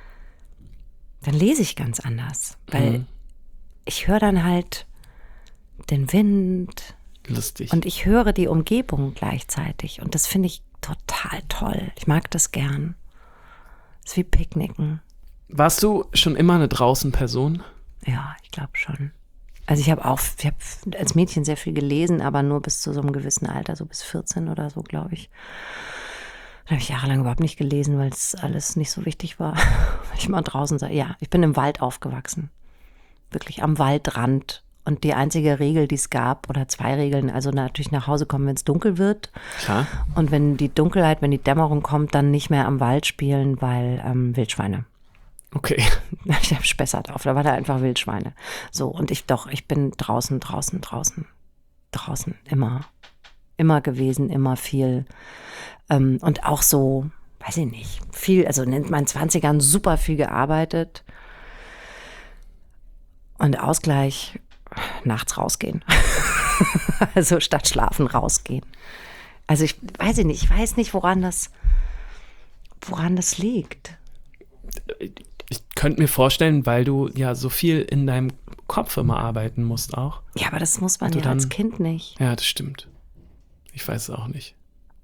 dann lese ich ganz anders. Weil Mhm. ich höre dann halt den Wind Lustig. und ich höre die Umgebung gleichzeitig. Und das finde ich total toll. Ich mag das gern. Das ist wie Picknicken. Warst du schon immer eine Draußen-Person? Ja, ich glaube schon. Also ich habe auch, ich habe als Mädchen sehr viel gelesen, aber nur bis zu so einem gewissen Alter, so bis vierzehn oder so, glaube ich. Da habe ich jahrelang überhaupt nicht gelesen, weil es alles nicht so wichtig war. Weil ich immer draußen sah. Ja, ich bin im Wald aufgewachsen. Wirklich am Waldrand. Und die einzige Regel, die es gab, oder zwei Regeln, also natürlich nach Hause kommen, wenn es dunkel wird. Klar. Und wenn die Dunkelheit, wenn die Dämmerung kommt, dann nicht mehr am Wald spielen, weil ähm, Wildschweine. Okay. Ich habe Spessart auf, da war da einfach Wildschweine. So, und ich doch, ich bin draußen, draußen, draußen, draußen, immer, immer gewesen, immer viel. Ähm, und auch so, weiß ich nicht, viel, also in meinen zwanzigern super viel gearbeitet. Und Ausgleich, nachts rausgehen. Also statt schlafen rausgehen. Also ich weiß ich nicht, ich weiß nicht, woran das, woran das liegt. Ich könnte mir vorstellen, weil du ja so viel in deinem Kopf immer arbeiten musst auch. Ja, aber das muss man Du ja dann- als Kind nicht. Ja, das stimmt. Ich weiß es auch nicht.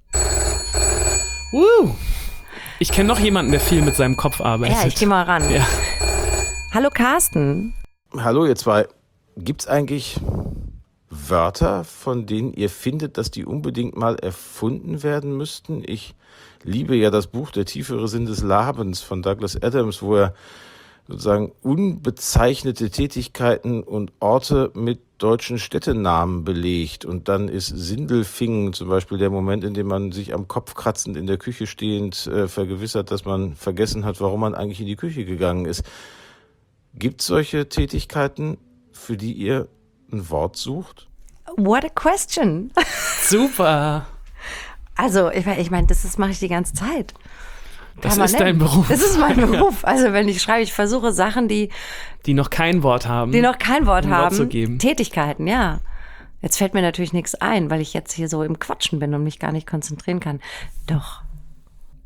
Uh, ich kenne noch jemanden, der viel mit seinem Kopf arbeitet. Ja, ich gehe mal ran. Ja. Hallo Carsten. Hallo ihr zwei. Gibt's eigentlich Wörter, von denen ihr findet, dass die unbedingt mal erfunden werden müssten? Ich liebe ja das Buch Der tiefere Sinn des Labens von Douglas Adams, wo er sozusagen unbezeichnete Tätigkeiten und Orte mit deutschen Städtenamen belegt. Und dann ist Sindelfingen zum Beispiel der Moment, in dem man sich am Kopf kratzend in der Küche stehend äh, vergewissert, dass man vergessen hat, warum man eigentlich in die Küche gegangen ist. Gibt es solche Tätigkeiten, für die ihr ein Wort sucht? What a question. Super. Also, ich meine, ich mein, das ist- mache ich die ganze Zeit. Das Permanent. ist dein Beruf. Das ist mein Beruf. Also, wenn ich schreibe, ich versuche Sachen, die, Die noch kein Wort haben. die noch kein Wort ein Wort haben. zu geben. Tätigkeiten, ja. Jetzt fällt mir natürlich nichts ein, weil ich jetzt hier so im Quatschen bin und mich gar nicht konzentrieren kann. Doch.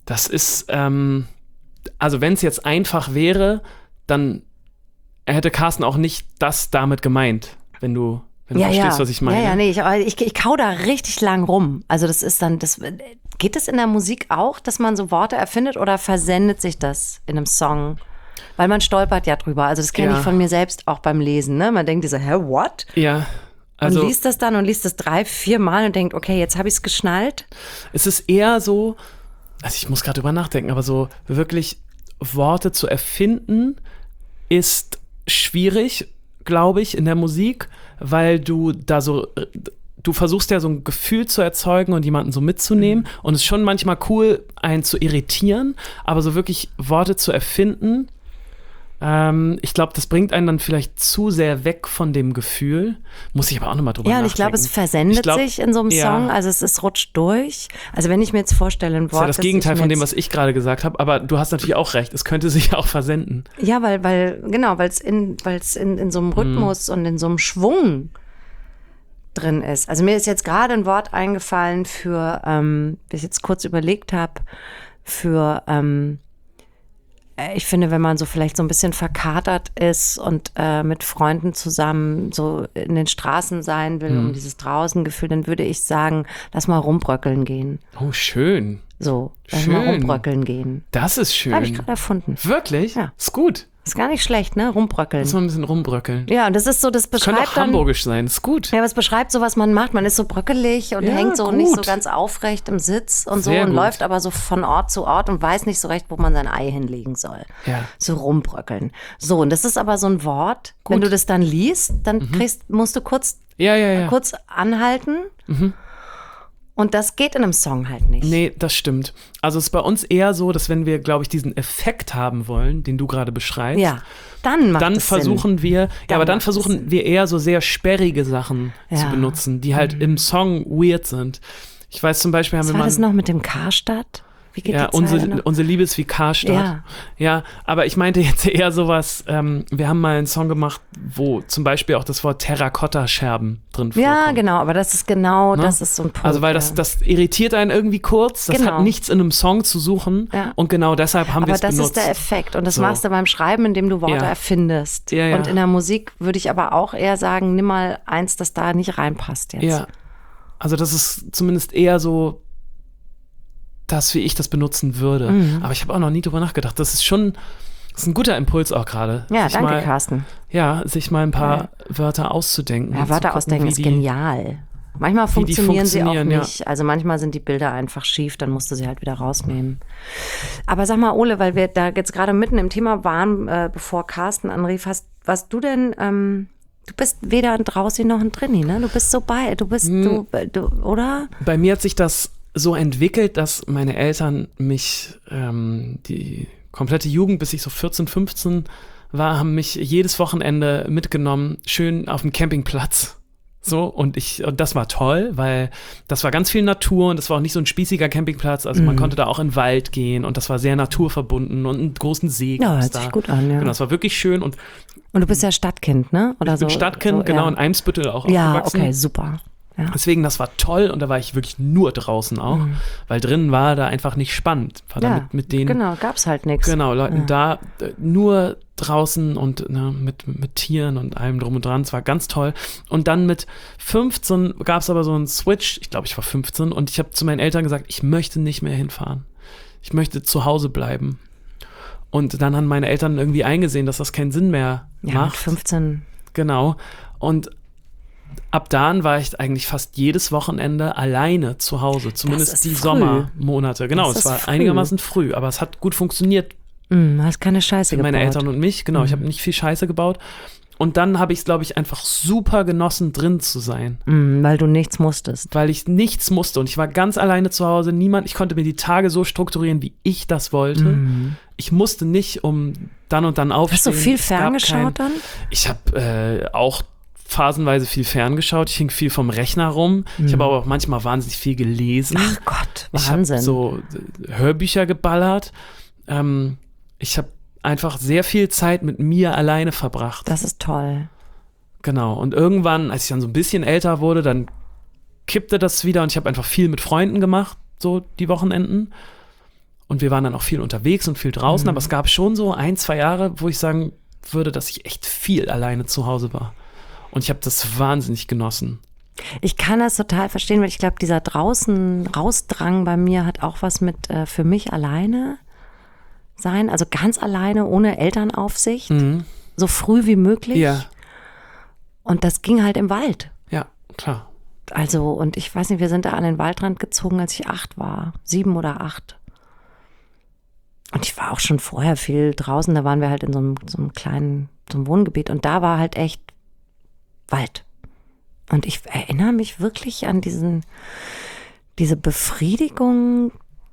Das ist, ähm, also wenn es jetzt einfach wäre, dann hätte Carsten auch nicht das damit gemeint, wenn du, wenn du Ja, verstehst, ja. was ich meine. Ja, ja, nee, ich, aber ich, ich kau da richtig lang rum. Also das ist dann, das geht das in der Musik auch, dass man so Worte erfindet oder versendet sich das in einem Song? Weil man stolpert ja drüber. Also das kenne Ja. ich von mir selbst auch beim Lesen. Ne? Man denkt so, hä, what? Ja, also und liest das dann und liest das drei, vier Mal und denkt, okay, jetzt habe ich es geschnallt. es ist eher so, also ich muss gerade drüber nachdenken, aber so wirklich Worte zu erfinden ist schwierig, glaube ich, in der Musik, weil du da so, du versuchst ja so ein Gefühl zu erzeugen und jemanden so mitzunehmen Mhm. und es ist schon manchmal cool, einen zu irritieren, aber so wirklich Worte zu erfinden, ähm, ich glaube, das bringt einen dann vielleicht zu sehr weg von dem Gefühl, muss ich aber auch nochmal drüber Ja, und nachdenken. ich glaube, es versendet Ich glaub, sich in so einem ja. Song, also es, es rutscht durch. Also wenn ich mir jetzt vorstelle, ein Das Wort, ist ja das ich Gegenteil mir von dem, jetzt- was ich gerade gesagt habe, aber du hast natürlich auch recht, es könnte sich auch versenden. Ja, weil, weil, genau, weil es in, weil's in, in so einem Rhythmus und in so einem Schwung drin ist. Also mir ist jetzt gerade ein Wort eingefallen für, ähm, wie ich jetzt kurz überlegt habe, für, ähm, äh, ich finde, wenn man so vielleicht so ein bisschen verkatert ist und äh, mit Freunden zusammen so in den Straßen sein will, um dieses Draußengefühl, dann würde ich sagen, lass mal rumbröckeln gehen. Oh, schön. So, lass mal Schön. rumbröckeln gehen. Das ist schön. Habe ich gerade erfunden. Wirklich? Ja. Ist gut. Ist gar nicht schlecht, ne? Rumbröckeln. Muss man ein bisschen rumbröckeln. Ja, und das ist so, das Könnte beschreibt auch dann, hamburgisch sein, ist gut. ja, was beschreibt so, was man macht. Man ist so bröckelig und Ja, hängt so gut. nicht so ganz aufrecht im Sitz und so Sehr und gut. läuft aber so von Ort zu Ort und weiß nicht so recht, wo man sein Ei hinlegen soll. Ja. So rumbröckeln. So, und das ist aber so ein Wort, wenn du das dann liest, dann Mhm. kriegst, musst du kurz, Ja, ja, ja. kurz anhalten. Und das geht in einem Song halt nicht. Nee, das stimmt. Also es ist bei uns eher so, dass wenn wir, glaube ich, diesen Effekt haben wollen, den du gerade beschreibst, Ja, dann macht dann es versuchen wir, ja, Dann aber dann macht es versuchen Sinn. wir eher so sehr sperrige Sachen zu Ja. Mhm. benutzen, die halt im Song weird sind. Ich weiß zum Beispiel, haben Was wir war mal das noch mit dem Karstadt? Wie geht Ja, die Zeile unsere, noch? unsere Liebe ist wie Karstadt. Ja. Ja, aber ich meinte jetzt eher sowas, ähm, wir haben mal einen Song gemacht, wo zum Beispiel auch das Wort Terrakotta-Scherben drin vorkommt. Ja, genau, aber das ist genau, Ne? das ist so ein Punkt. Also weil das, ja. das irritiert einen irgendwie kurz, das Genau. hat nichts in einem Song zu suchen Ja. und genau deshalb haben wir Aber es das benutzt. ist der Effekt und das So. machst du beim Schreiben, indem du Worte Ja. erfindest. Ja, ja. Und in der Musik würde ich aber auch eher sagen, nimm mal eins, das da nicht reinpasst jetzt. Ja, also das ist zumindest eher so das, wie ich das benutzen würde. Mhm. Aber ich habe auch noch nie drüber nachgedacht. Das ist schon, das ist ein guter Impuls auch gerade. Ja, Sich danke, mal, Carsten. Ja, sich mal ein paar Wörter auszudenken. Ja, und zu Wörter gucken, ausdenken wie ist die- genial. Manchmal wie die funktionieren sie auch funktionieren, ja. nicht. Also manchmal sind die Bilder einfach schief, dann musst du sie halt wieder rausnehmen. Aber sag mal, Ole, weil wir da jetzt gerade mitten im Thema waren, äh, bevor Carsten anrief, hast, warst du denn, ähm, du bist weder ein Draußi noch ein Drinni, ne? Du bist so bei, du bist, Hm. du, du, oder? Bei mir hat sich das so entwickelt, dass meine Eltern mich ähm, die komplette Jugend, bis ich so vierzehn, fünfzehn war, haben mich jedes Wochenende mitgenommen, schön auf dem Campingplatz. So, und ich, und das war toll, weil das war ganz viel Natur und das war auch nicht so ein spießiger Campingplatz. Also man konnte da auch in den Wald gehen und das war sehr naturverbunden und einen großen See. Ja, gab's hört sich da. gut an, ja. Genau, das war wirklich schön und Und du bist ja Stadtkind, ne? Oder ich bin so, Stadtkind, so, genau, ja. in Eimsbüttel auch Ja, aufgewachsen. okay, super. Ja. Deswegen, das war toll und da war ich wirklich nur draußen auch, weil drinnen war da einfach nicht spannend. War da Ja, mit, mit den genau, gab's halt nichts. genau, Leuten da äh, nur draußen und ne, mit, mit Tieren und allem drum und dran. Es war ganz toll. Und dann mit fünfzehn gab es aber so einen Switch. Ich glaube, ich war fünfzehn und ich habe zu meinen Eltern gesagt, ich möchte nicht mehr hinfahren. Ich möchte zu Hause bleiben. Und dann haben meine Eltern irgendwie eingesehen, dass das keinen Sinn mehr Ja, mit macht. fünfzehn. Genau. Und ab dann war ich eigentlich fast jedes Wochenende alleine zu Hause, zumindest ist die früh. Sommermonate. Genau, Das es ist war früh. einigermaßen früh, aber es hat gut funktioniert Mm, hast keine Scheiße für meine gebaut. Eltern und mich. Genau, ich habe nicht viel Scheiße gebaut. Und dann habe ich es, glaube ich, einfach super genossen, drin zu sein, Mm, weil du nichts musstest. weil ich nichts musste und ich war ganz alleine zu Hause. Niemand, ich konnte mir die Tage so strukturieren, wie ich das wollte. Ich musste nicht um dann und dann aufstehen. Hast du viel Es gab ferngeschaut kein- dann? Ich habe äh, auch phasenweise viel ferngeschaut. Ich hing viel vom Rechner rum. Ich habe aber auch manchmal wahnsinnig viel gelesen. Ach Gott, Ich habe Wahnsinn. so äh, Hörbücher geballert. Ähm, ich habe einfach sehr viel Zeit mit mir alleine verbracht. Das ist toll. Genau. Und irgendwann, als ich dann so ein bisschen älter wurde, dann kippte das wieder und ich habe einfach viel mit Freunden gemacht, so die Wochenenden. Und wir waren dann auch viel unterwegs und viel draußen, Mhm. aber es gab schon so ein, zwei Jahre, wo ich sagen würde, dass ich echt viel alleine zu Hause war. Und ich habe das wahnsinnig genossen. Ich kann das total verstehen, weil ich glaube, dieser draußen Rausdrang bei mir hat auch was mit äh, für mich alleine sein, also ganz alleine, ohne Elternaufsicht, Mhm. so früh wie möglich. Ja, Und das ging halt im Wald. ja, klar. Also, und ich weiß nicht, wir sind da an den Waldrand gezogen, als ich acht war, sieben oder acht. Und ich war auch schon vorher viel draußen, da waren wir halt in so einem, so einem kleinen, so einem Wohngebiet und da war halt echt Wald. Und ich erinnere mich wirklich an diesen, diese Befriedigung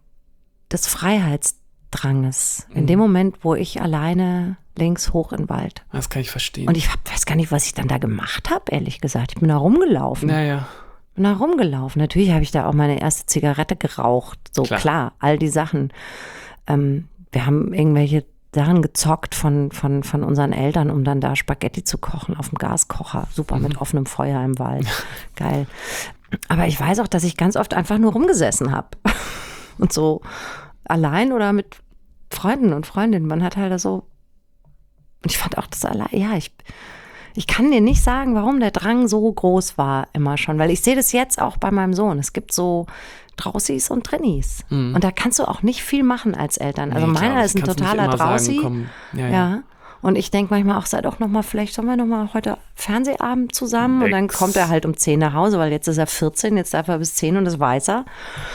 des Freiheitsdranges. In dem Moment, wo ich alleine links hoch in den Wald. Das kann ich verstehen. Und ich hab, weiß gar nicht, was ich dann da gemacht habe, ehrlich gesagt. Ich bin da rumgelaufen. naja, Bin da rumgelaufen. Natürlich habe ich da auch meine erste Zigarette geraucht. So Klar. klar, all die Sachen. Ähm, wir haben irgendwelche Sachen gezockt von, von, von unseren Eltern, um dann da Spaghetti zu kochen auf dem Gaskocher. Super, mit offenem Feuer im Wald. Geil. Aber ich weiß auch, dass ich ganz oft einfach nur rumgesessen habe. Und so allein oder mit Freunden und Freundinnen. Man hat halt so. Und ich fand auch das allein. Ja, ich. Ich kann dir nicht sagen, warum der Drang so groß war immer schon, weil ich sehe das jetzt auch bei meinem Sohn. Es gibt so Draußis und Drinnis. Mhm. Und da kannst du auch nicht viel machen als Eltern. Also Nee, klar, meiner das ist ein kannst du nicht totaler immer sagen, Drausi. komm, ja, ja. Ja. Und ich denke manchmal auch, sei doch noch mal, vielleicht sollen wir noch mal heute Fernsehabend zusammen. Und dann Nix. kommt er halt um zehn nach Hause, weil jetzt ist er vierzehn, jetzt darf er bis zehn und das weiß er.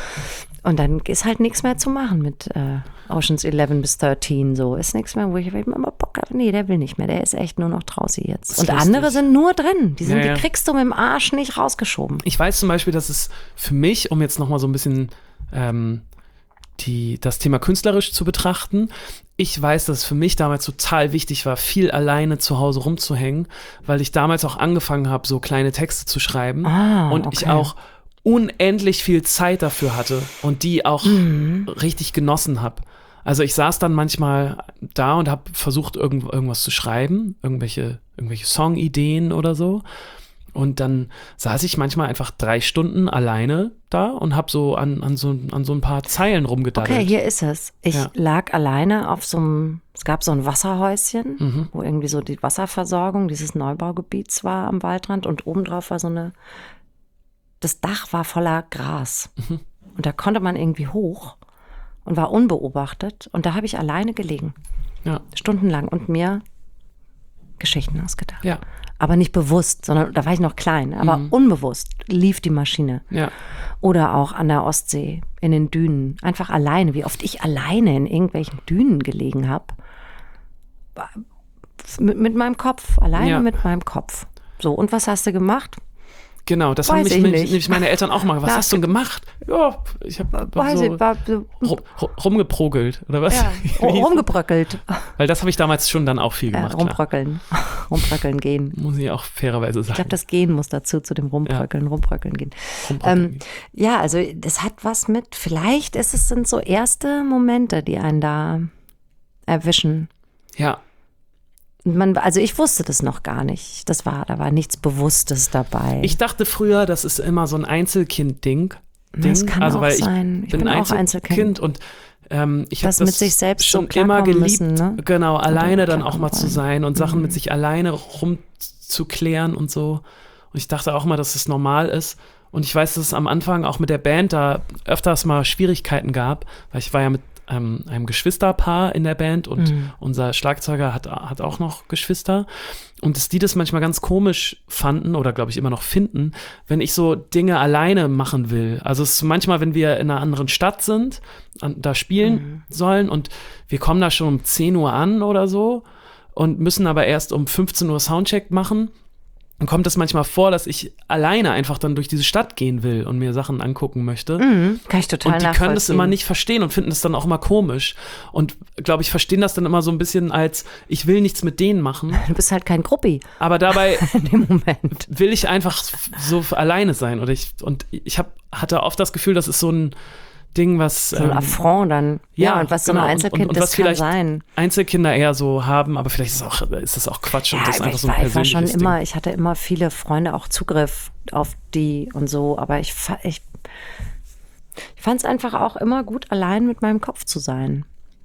Und dann ist halt nichts mehr zu machen mit äh, Oceans elf bis dreizehn, so. Ist nichts mehr, wo ich immer Bock habe. Nee, der will nicht mehr. Der ist echt nur noch draußen jetzt. ist Und lustig. andere sind nur drin. Die, sind, Ja, ja. die kriegst du mit dem Arsch nicht rausgeschoben. Ich weiß zum Beispiel, dass es für mich, um jetzt nochmal so ein bisschen ähm, die, das Thema künstlerisch zu betrachten, ich weiß, dass es für mich damals total wichtig war, viel alleine zu Hause rumzuhängen, weil ich damals auch angefangen habe, so kleine Texte zu schreiben Ah, und ich okay. auch unendlich viel Zeit dafür hatte und die auch Mhm. richtig genossen habe. Also ich saß dann manchmal da und habe versucht, irgend, irgendwas zu schreiben, irgendwelche, irgendwelche Songideen oder so. Und dann saß ich manchmal einfach drei Stunden alleine da und habe so an, an, so an so ein paar Zeilen rumgedaddelt. Okay, hier ist es. Ich Ja. lag alleine auf so einem, es gab so ein Wasserhäuschen, Mhm. wo irgendwie so die Wasserversorgung dieses Neubaugebiets war am Waldrand und obendrauf war so eine, das Dach war voller Gras. Mhm. Und da konnte man irgendwie hoch und war unbeobachtet. Und da habe ich alleine gelegen, Ja, stundenlang und mir Geschichten ausgedacht. ja, Aber nicht bewusst, sondern da war ich noch klein, aber Mhm. unbewusst lief die Maschine. ja. Oder auch an der Ostsee, in den Dünen. Einfach alleine. Wie oft ich alleine in irgendwelchen Dünen gelegen habe. Mit, mit meinem Kopf. Alleine Ja. mit meinem Kopf. So, und was hast du gemacht? Genau, das haben Weiß mich, ich mich, nicht. nämlich meine Eltern auch mal. Was Na, hast du denn gemacht? Ja, ich habe Weiß so ich, war so, ru- ru- rumgeprogelt, oder was? ja, Wie hieß ru- das? rumgebröckelt. Weil das habe ich damals schon dann auch viel Ja, gemacht, klar. rumbröckeln. Rumbröckeln gehen. Muss ich auch fairerweise Ich glaube, sagen. das Gehen muss dazu, zu dem Rumbröckeln, Rumbröckeln gehen. Rumbröckeln. Ähm, ja, also das hat was mit, vielleicht ist es, sind so erste Momente, die einen da erwischen. Ja, Man, also ich wusste das noch gar nicht. Das war, da war nichts Bewusstes dabei. ich dachte früher, das ist immer so ein Einzelkind-Ding. Ding. Das kann also, auch weil ich sein. Ich bin, bin ein auch Einzelkind. Einzelkind und ähm, ich habe Das das mit sich selbst so schon immer klarkommen geliebt, müssen, ne? genau, alleine dann klarkommen auch mal zu wollen. sein und Sachen Mhm. mit sich alleine rumzuklären und so. Und ich dachte auch mal, dass es normal ist. Und ich weiß, dass es am Anfang auch mit der Band da öfters mal Schwierigkeiten gab, weil ich war ja mit ähm, einem Geschwisterpaar in der Band und Mhm. unser Schlagzeuger hat, hat auch noch Geschwister. Und dass die das manchmal ganz komisch fanden oder glaube ich immer noch finden, wenn ich so Dinge alleine machen will. Also es ist manchmal, wenn wir in einer anderen Stadt sind, an, da spielen Mhm. sollen und wir kommen da schon um zehn Uhr an oder so und müssen aber erst um fünfzehn Uhr Soundcheck machen. Dann kommt es manchmal vor, dass ich alleine einfach dann durch diese Stadt gehen will und mir Sachen angucken möchte. Mhm, kann ich total Und die können das nachvollziehen. immer nicht verstehen und finden das dann auch immer komisch. Und glaube ich, verstehen das dann immer so ein bisschen als, ich will nichts mit denen machen. Du bist halt kein Gruppi Aber dabei in dem Moment. will ich einfach so alleine sein. Oder ich, und ich hab, hatte oft das Gefühl, das ist so ein Ding, was So ein ähm, Affront dann. Ja, ja, und was so genau. ein Und- Einzelkind, und- und das was kann vielleicht sein. Einzelkinder eher so haben, aber vielleicht ist, es auch, ist das auch Quatsch und das ist Ja, einfach ich, so ein war, ich war persönliches schon immer, Ding. ich hatte immer viele Freunde, auch Zugriff auf die und so, aber ich, fa- ich Ich fand es einfach auch immer gut, allein mit meinem Kopf zu sein.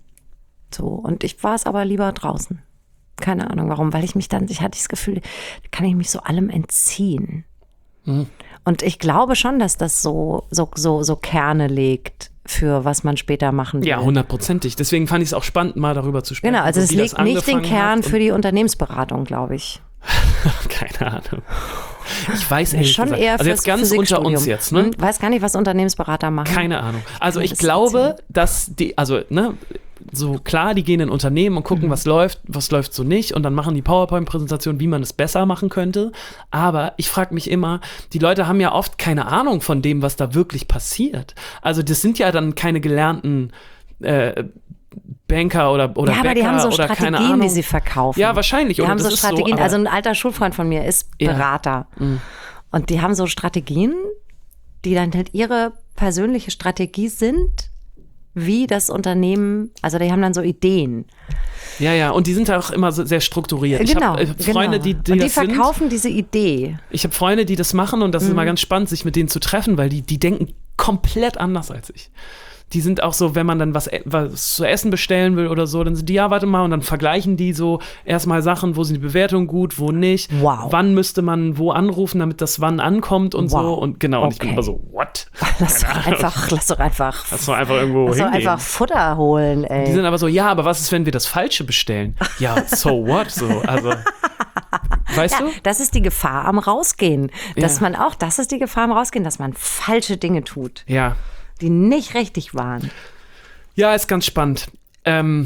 So, und ich war es aber lieber draußen. Keine Ahnung warum, weil ich mich dann, ich hatte das Gefühl, da kann ich mich so allem entziehen. Mhm. Und ich glaube schon, dass das so, so, so, so Kerne legt für was man später machen will. Ja, hundertprozentig. Deswegen fand ich es auch spannend, mal darüber zu sprechen. Genau, also es wie das legt nicht den angefangen Kern hat für die Unternehmensberatung, glaube ich. Keine Ahnung. Ich weiß ehrlich Schon gesagt. eher Also fürs jetzt ganz unter uns Physikstudium. jetzt, ne? Hm, weiß gar nicht, was Unternehmensberater machen. Keine Ahnung. Also Kann ich das glaube, erzählen? dass die, also, ne, so klar, die gehen in Unternehmen und gucken, Mhm. was läuft, was läuft so nicht und dann machen die PowerPoint-Präsentation, wie man es besser machen könnte. Aber ich frage mich immer, die Leute haben ja oft keine Ahnung von dem, was da wirklich passiert. Also das sind ja dann keine gelernten äh, Banker oder, oder ja, aber Bäcker die haben so oder keine Strategien, Ahnung. die sie verkaufen. Ja, wahrscheinlich. Die oder haben das so ist Strategien. So, aber- also ein alter Schulfreund von mir ist Ja. Berater. Mhm. Und die haben so Strategien, die dann halt ihre persönliche Strategie sind, wie das Unternehmen, also die haben dann so Ideen. Ja, ja, und die sind auch immer so sehr strukturiert. Ich Genau, habe äh, Freunde, genau. die, die Und die das sind. verkaufen diese Idee. Ich habe Freunde, die das machen und das ist Mhm. immer ganz spannend, sich mit denen zu treffen, weil die, die denken komplett anders als ich. Die sind auch so, wenn man dann was, e- was zu essen bestellen will oder so, dann sind die, ja, warte mal, und dann vergleichen die so erstmal Sachen, wo sind die Bewertungen gut, wo nicht. Wow. Wann müsste man wo anrufen, damit das wann ankommt und so. Wow. Und genau, und ich bin Okay. immer so, what? Lass doch einfach, lass doch einfach, Lass doch einfach irgendwo lass doch hingehen. einfach Futter holen, ey. Die sind aber so, ja, aber was ist, wenn wir das Falsche bestellen? Ja, so what? So, also, weißt Ja, du? das ist die Gefahr am Rausgehen. Dass Ja. man auch, das ist die Gefahr am Rausgehen, dass man falsche Dinge tut, Ja. die nicht richtig waren. Ja, ist ganz spannend. Ähm,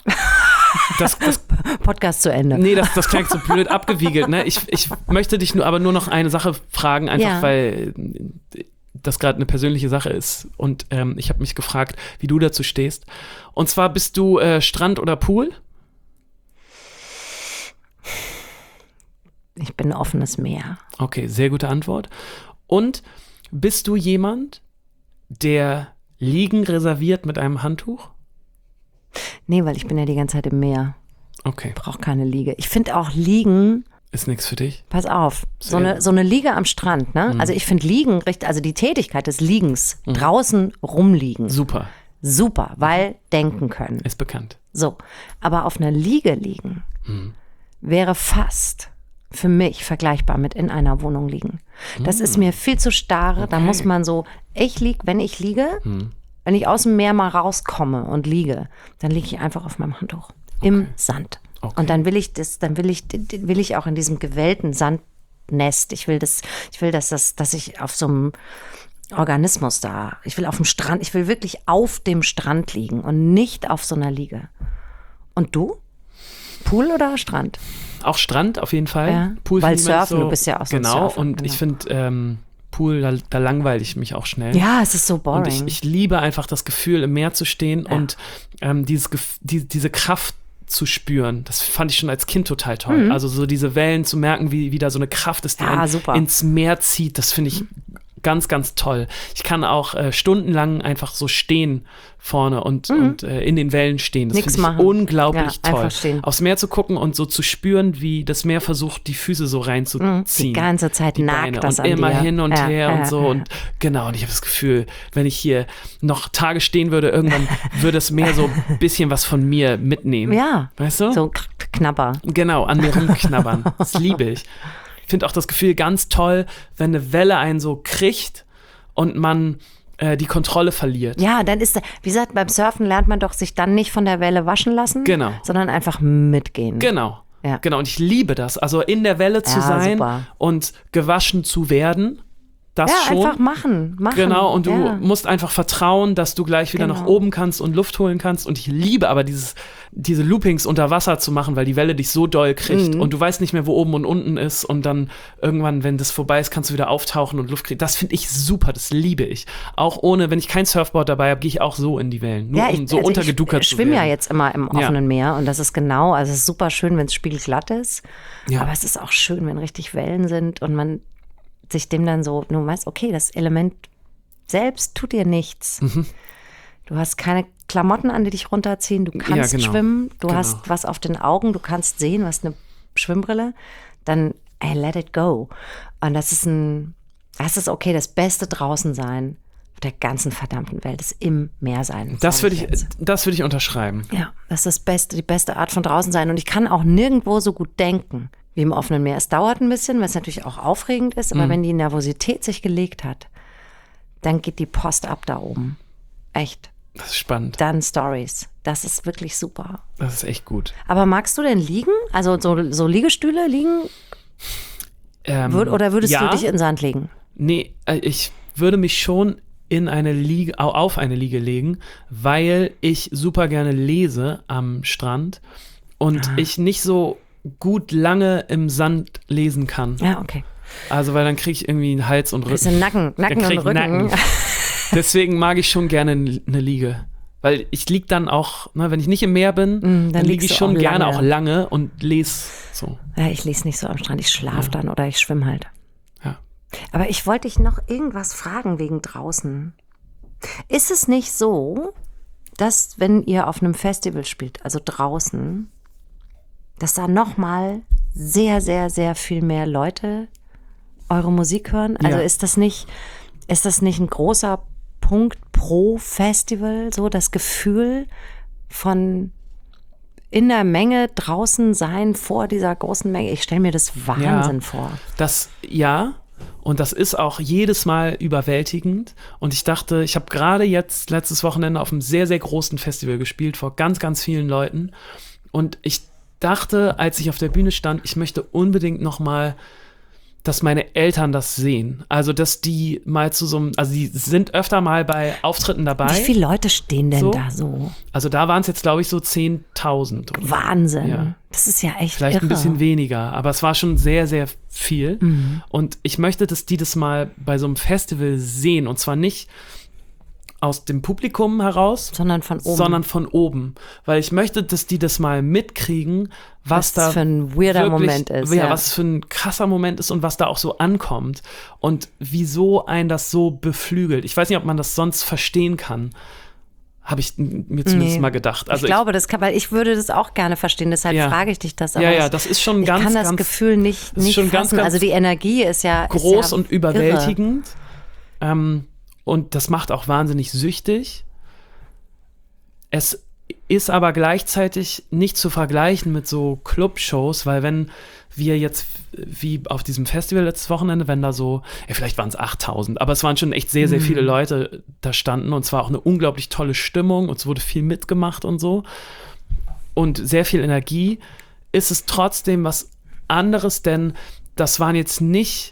das, das, Podcast zu Ende. nee, das, das klingt so blöd abgewiegelt. Ne? Ich, ich möchte dich nur, aber nur noch eine Sache fragen, einfach Ja. weil das gerade eine persönliche Sache ist. Und ähm, ich habe mich gefragt, wie du dazu stehst. Und zwar, bist du äh, Strand oder Pool? Ich bin ein offenes Meer. Okay, sehr gute Antwort. Und bist du jemand, der Liegen reserviert mit einem Handtuch? Nee, weil ich bin ja die ganze Zeit im Meer. Okay, Brauche keine Liege. Ich finde auch Liegen, ist nichts für dich. pass auf, so Sehr. eine, so eine Liege am Strand, ne? Mhm. Also ich finde Liegen, richtig- also die Tätigkeit des Liegens, Mhm. draußen rumliegen, Super, super, weil denken können. ist bekannt. So, aber auf einer Liege liegen Mhm. wäre fast für mich vergleichbar mit in einer Wohnung liegen. Das ist mir viel zu starre. Da Okay. muss man so, ich lieg, wenn ich liege, Mhm. wenn ich aus dem Meer mal rauskomme und liege, dann liege ich einfach auf meinem Handtuch im Sand. Okay. Und dann will ich das, dann will ich, will ich auch in diesem gewellten Sandnest. Ich will das, ich will, dass das, dass ich auf so einem Organismus da, ich will auf dem Strand, ich will wirklich auf dem Strand liegen und nicht auf so einer Liege. Und du? Pool oder Strand? Auch Strand auf jeden Fall. Ja, Pool weil finde ich immer Surfen, so, du bist ja auch so ein genau, Surfer, und genau. ich finde ähm, Pool, da, da langweile ich mich auch schnell. Ja, es ist so boring. Und ich, ich liebe einfach das Gefühl, im Meer zu stehen Ja. und ähm, dieses, Gef- die, diese Kraft zu spüren. Das fand ich schon als Kind total toll. Mhm. Also so diese Wellen zu merken, wie, wie da so eine Kraft ist, die Ja, einen super. ins Meer zieht. Das finde ich ganz, ganz toll. Ich kann auch äh, stundenlang einfach so stehen vorne und, und äh, in den Wellen stehen. Das Nix finde ich machen. unglaublich Ja, toll. einfach stehen. Aufs Meer zu gucken und so zu spüren, wie das Meer versucht, die Füße so reinzuziehen. Die ganze Zeit Die nagt Beine das und an immer dir. hin und Ja, her ja, und so ja. und genau, und ich habe das Gefühl, wenn ich hier noch Tage stehen würde, irgendwann würde das Meer so ein bisschen was von mir mitnehmen. Ja, Weißt du? so k- knapper. Genau, an mir rumknabbern. Das liebe ich. Ich finde auch das Gefühl ganz toll, wenn eine Welle einen so kriegt und man äh, die Kontrolle verliert. Ja, dann ist, wie gesagt, beim Surfen lernt man doch sich dann nicht von der Welle waschen lassen, Genau. sondern einfach mitgehen. Genau. Ja. Genau, und ich liebe das. Also in der Welle zu Ja, sein super. und gewaschen zu werden. Das Ja, schon. einfach machen, machen. Genau, und du ja. musst einfach vertrauen, dass du gleich wieder Genau. nach oben kannst und Luft holen kannst. Und ich liebe aber dieses, diese Loopings unter Wasser zu machen, weil die Welle dich so doll kriegt Mhm. und du weißt nicht mehr, wo oben und unten ist. Und dann irgendwann, wenn das vorbei ist, kannst du wieder auftauchen und Luft kriegen. Das finde ich super, das liebe ich. Auch ohne, wenn ich kein Surfboard dabei habe, gehe ich auch so in die Wellen. Nur ja, um ich, so also untergeduckert ich zu schwimme werden. ja jetzt immer im Ja. offenen Meer und das ist genau, also es ist super schön, wenn es spiegelglatt ist, Ja. aber es ist auch schön, wenn richtig Wellen sind und man sich dem dann so, du weißt, okay, das Element selbst tut dir nichts. Mhm. Du hast keine Klamotten an, die dich runterziehen, du kannst genau. schwimmen, du Genau. hast was auf den Augen, du kannst sehen, du hast eine Schwimmbrille, dann ey, let it go. Und das ist ein, das ist okay, das Beste draußen sein auf der ganzen verdammten Welt ist im Meer sein. Das sag würde ich, jetzt. das würde ich unterschreiben. Ja, das ist das Beste, die beste Art von draußen sein. Und ich kann auch nirgendwo so gut denken wie im offenen Meer. Es dauert ein bisschen, weil es natürlich auch aufregend ist, aber Mhm. wenn die Nervosität sich gelegt hat, dann geht die Post ab da oben. Echt. Das ist spannend. Dann Stories. Das ist wirklich super. Das ist echt gut. Aber magst du denn liegen? Also so, so Liegestühle liegen? Ähm, Würd, oder würdest ja, du dich in den Sand legen? Nee, äh, ich würde mich schon in eine Liege, au- auf eine Liege legen, weil ich super gerne lese am Strand und Ah. ich nicht so gut lange im Sand lesen kann. Ja, okay. Also, weil dann kriege ich irgendwie einen Hals und Rücken. Bisschen Nacken, Nacken krieg und ich Rücken. Nacken. Deswegen mag ich schon gerne eine Liege. Weil ich lieg dann auch, ne, wenn ich nicht im Meer bin, Mm, dann dann liege liegst ich du schon auch gerne lange. auch lange und lese so. Ja, ich lese nicht so am Strand. Ich schlafe dann oder ich schwimme halt. Ja. Aber ich wollte dich noch irgendwas fragen wegen draußen. Ist es nicht so, dass wenn ihr auf einem Festival spielt, also draußen, dass da nochmal sehr, sehr, sehr viel mehr Leute eure Musik hören? Also Ja. ist das nicht, ist das nicht ein großer Punkt pro Festival, so das Gefühl von in der Menge draußen sein vor dieser großen Menge? Ich stelle mir das Wahnsinn Ja. vor. Das, ja, und das ist auch jedes Mal überwältigend. Und ich dachte, ich habe gerade jetzt letztes Wochenende auf einem sehr, sehr großen Festival gespielt, vor ganz, ganz vielen Leuten. Und ich dachte, als ich auf der Bühne stand, ich möchte unbedingt noch mal, dass meine Eltern das sehen. Also, dass die mal zu so einem, also die sind öfter mal bei Auftritten dabei. Wie viele Leute stehen denn So? da so? Also da waren es jetzt, glaube ich, so zehntausend. oder so. Wahnsinn. Ja. Das ist ja echt Vielleicht irre. ein bisschen weniger, aber es war schon sehr, sehr viel. Mhm. Und ich möchte, dass die das mal bei so einem Festival sehen. Und zwar nicht aus dem Publikum heraus, Sondern von oben. sondern von oben. Weil ich möchte, dass die das mal mitkriegen, was, Was da das für ein weirder wirklich, Moment ist, Ja, ja. was für ein krasser Moment ist und was da auch so ankommt. Und wieso ein das so beflügelt. Ich weiß nicht, ob man das sonst verstehen kann. Habe ich m- mir zumindest Nee. mal gedacht. Also ich glaube, das kann, weil ich würde das auch gerne verstehen, deshalb Ja. frage ich dich das. Ja, aber ja, ich- das ist schon ich ganz, kann das ganz Gefühl nicht, ist nicht schon ganz, fassen. ganz Also die Energie ist ja groß ist ja und überwältigend. Ähm, und das macht auch wahnsinnig süchtig. Es ist aber gleichzeitig nicht zu vergleichen mit so Clubshows, weil wenn wir jetzt, wie auf diesem Festival letztes Wochenende, wenn da so, ja, vielleicht waren es achttausend, aber es waren schon echt sehr, sehr viele Leute da standen und es war auch eine unglaublich tolle Stimmung und es wurde viel mitgemacht und so und sehr viel Energie, ist es trotzdem was anderes, denn das waren jetzt nicht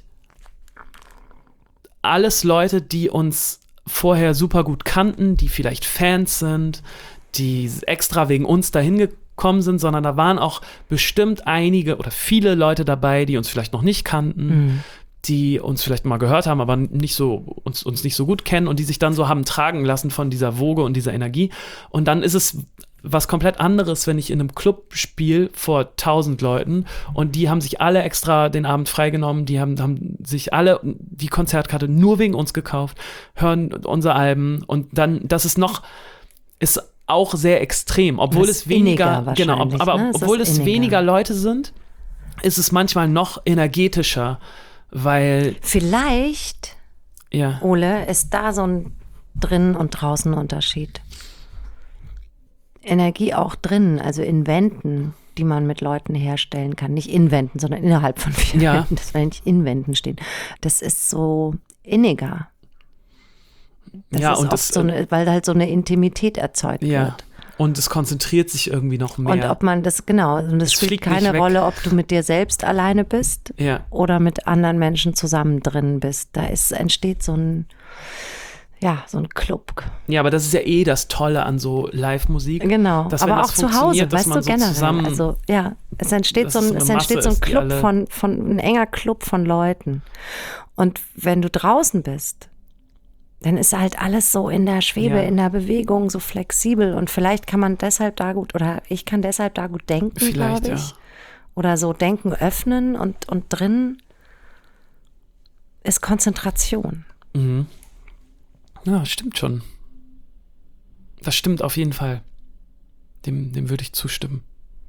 alles Leute, die uns vorher super gut kannten, die vielleicht Fans sind, die extra wegen uns dahin gekommen sind, sondern da waren auch bestimmt einige oder viele Leute dabei, die uns vielleicht noch nicht kannten, Mhm. die uns vielleicht mal gehört haben, aber nicht so, uns, uns nicht so gut kennen und die sich dann so haben tragen lassen von dieser Woge und dieser Energie. Und dann ist es was komplett anderes, wenn ich in einem Club spiele vor tausend Leuten und die haben sich alle extra den Abend freigenommen, die haben, haben sich alle die Konzertkarte nur wegen uns gekauft, hören unsere Alben und dann, das ist noch, ist auch sehr extrem, obwohl Das es ist inniger weniger, genau, ob, wahrscheinlich, aber ne? Es obwohl ist es inniger. weniger Leute sind, ist es manchmal noch energetischer, weil, Vielleicht, ja, Ole, ist da so ein drinnen und draußen Unterschied. Energie auch drinnen, also in Wänden, die man mit Leuten herstellen kann. Nicht in Wänden, sondern innerhalb von vier Ja. Wänden, dass wir nicht in Wänden stehen. Das ist so inniger. Das ja, ist und oft das, so eine, weil halt so eine Intimität erzeugt ja, wird. und es konzentriert sich irgendwie noch mehr. Und ob man das, genau, und es Es spielt fliegt nicht keine weg. Rolle, ob du mit dir selbst alleine bist ja. oder mit anderen Menschen zusammen drin bist. Da ist, entsteht so ein, ja, so ein Club. Ja, aber das ist ja eh das Tolle an so Live-Musik. Genau, dass, wenn aber das auch zu Hause, funktioniert, dass weißt man du, so generell. zusammen- Also ja, es entsteht dass so es ein, so eine es entsteht so ein Masse ist, die Club alle- von, von, ein enger Club von Leuten. Und wenn du draußen bist, dann ist halt alles so in der Schwebe, Ja. in der Bewegung, so flexibel. Und vielleicht kann man deshalb da gut, oder ich kann deshalb da gut denken, Vielleicht, glaube ich. ja. Oder so denken öffnen und, und drin ist Konzentration. Mhm. Ja, stimmt schon. Das stimmt auf jeden Fall. Dem, dem würde ich zustimmen.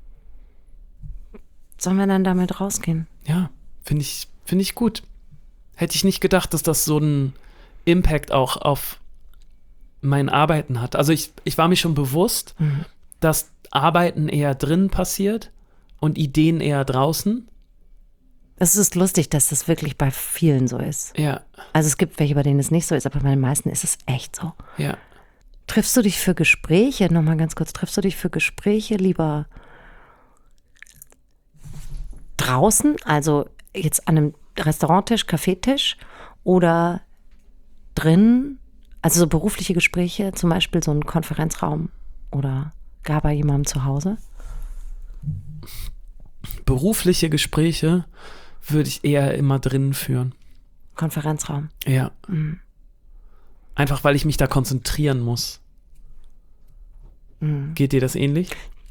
Sollen wir dann damit rausgehen? Ja, finde ich, finde ich gut. Hätte ich nicht gedacht, dass das so einen Impact auch auf mein Arbeiten hat. Also ich, ich war mir schon bewusst, mhm. dass Arbeiten eher drin passiert und Ideen eher draußen. Es ist lustig, dass das wirklich bei vielen so ist. Ja. Also es gibt welche, bei denen es nicht so ist, aber bei den meisten ist es echt so. Ja. Triffst du dich für Gespräche, nochmal ganz kurz, triffst du dich für Gespräche lieber draußen, also jetzt an einem Restauranttisch, Kaffeetisch oder drin, also so berufliche Gespräche, zum Beispiel so ein Konferenzraum oder gar bei jemandem zu Hause? Berufliche Gespräche würde ich eher immer drinnen führen. Konferenzraum? Ja. Mhm. Einfach, weil ich mich da konzentrieren muss. Mhm. Geht dir das ähnlich?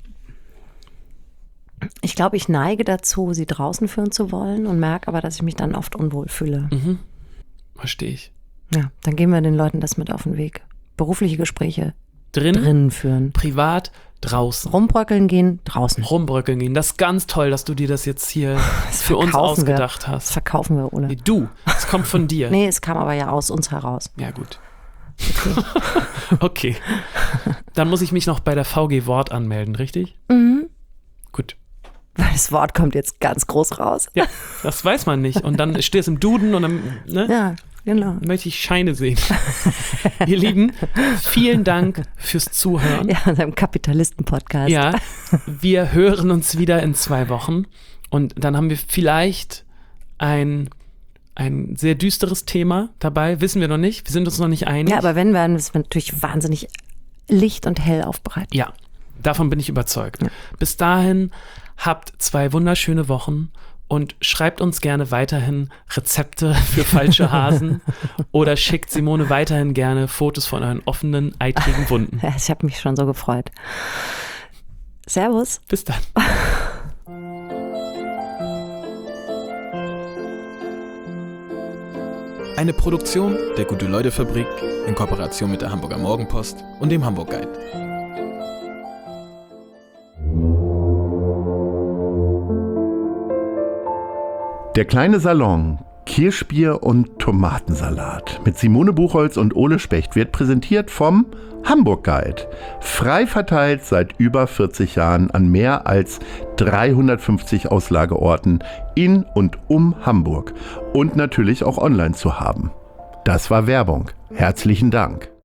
Ich glaube, ich neige dazu, sie draußen führen zu wollen und merke aber, dass ich mich dann oft unwohl fühle. Mhm. Verstehe ich. Ja, dann geben wir den Leuten das mit auf den Weg. Berufliche Gespräche Drin, drinnen führen. Privat, draußen. Rumbröckeln gehen, draußen. Rumbröckeln gehen. Das ist ganz toll, dass du dir das jetzt hier das für uns ausgedacht wir. hast. Das verkaufen wir, Ole. Nee, du, es kommt von dir. Nee, es kam aber ja aus uns heraus. Ja, gut. Okay. Okay. Dann muss ich mich noch bei der V G Wort anmelden, richtig? Mhm. Gut. Weil das Wort kommt jetzt ganz groß raus. Ja, das weiß man nicht. Und dann steht es im Duden und dann, ne? Ja, genau. Möchte ich Scheine sehen. Ihr Lieben, vielen Dank fürs Zuhören. Ja, unserem Kapitalisten-Podcast. Ja, wir hören uns wieder in zwei Wochen und dann haben wir vielleicht ein, ein sehr düsteres Thema dabei, wissen wir noch nicht, wir sind uns noch nicht einig. Ja, aber wenn, werden wir es natürlich wahnsinnig licht und hell aufbereiten. Ja, davon bin ich überzeugt. Ja. Bis dahin habt zwei wunderschöne Wochen und schreibt uns gerne weiterhin Rezepte für falsche Hasen oder schickt Simone weiterhin gerne Fotos von euren offenen, eitrigen Wunden. Ja, ich habe mich schon so gefreut. Servus. Bis dann. Eine Produktion der Gute-Leute-Fabrik in Kooperation mit der Hamburger Morgenpost und dem Hamburg Guide. Der kleine Salon, Kirschbier und Tomatensalat mit Simone Buchholz und Ole Specht wird präsentiert vom Hamburg Guide. Frei verteilt seit über vierzig Jahren an mehr als dreihundertfünfzig Auslageorten in und um Hamburg und natürlich auch online zu haben. Das war Werbung. Herzlichen Dank.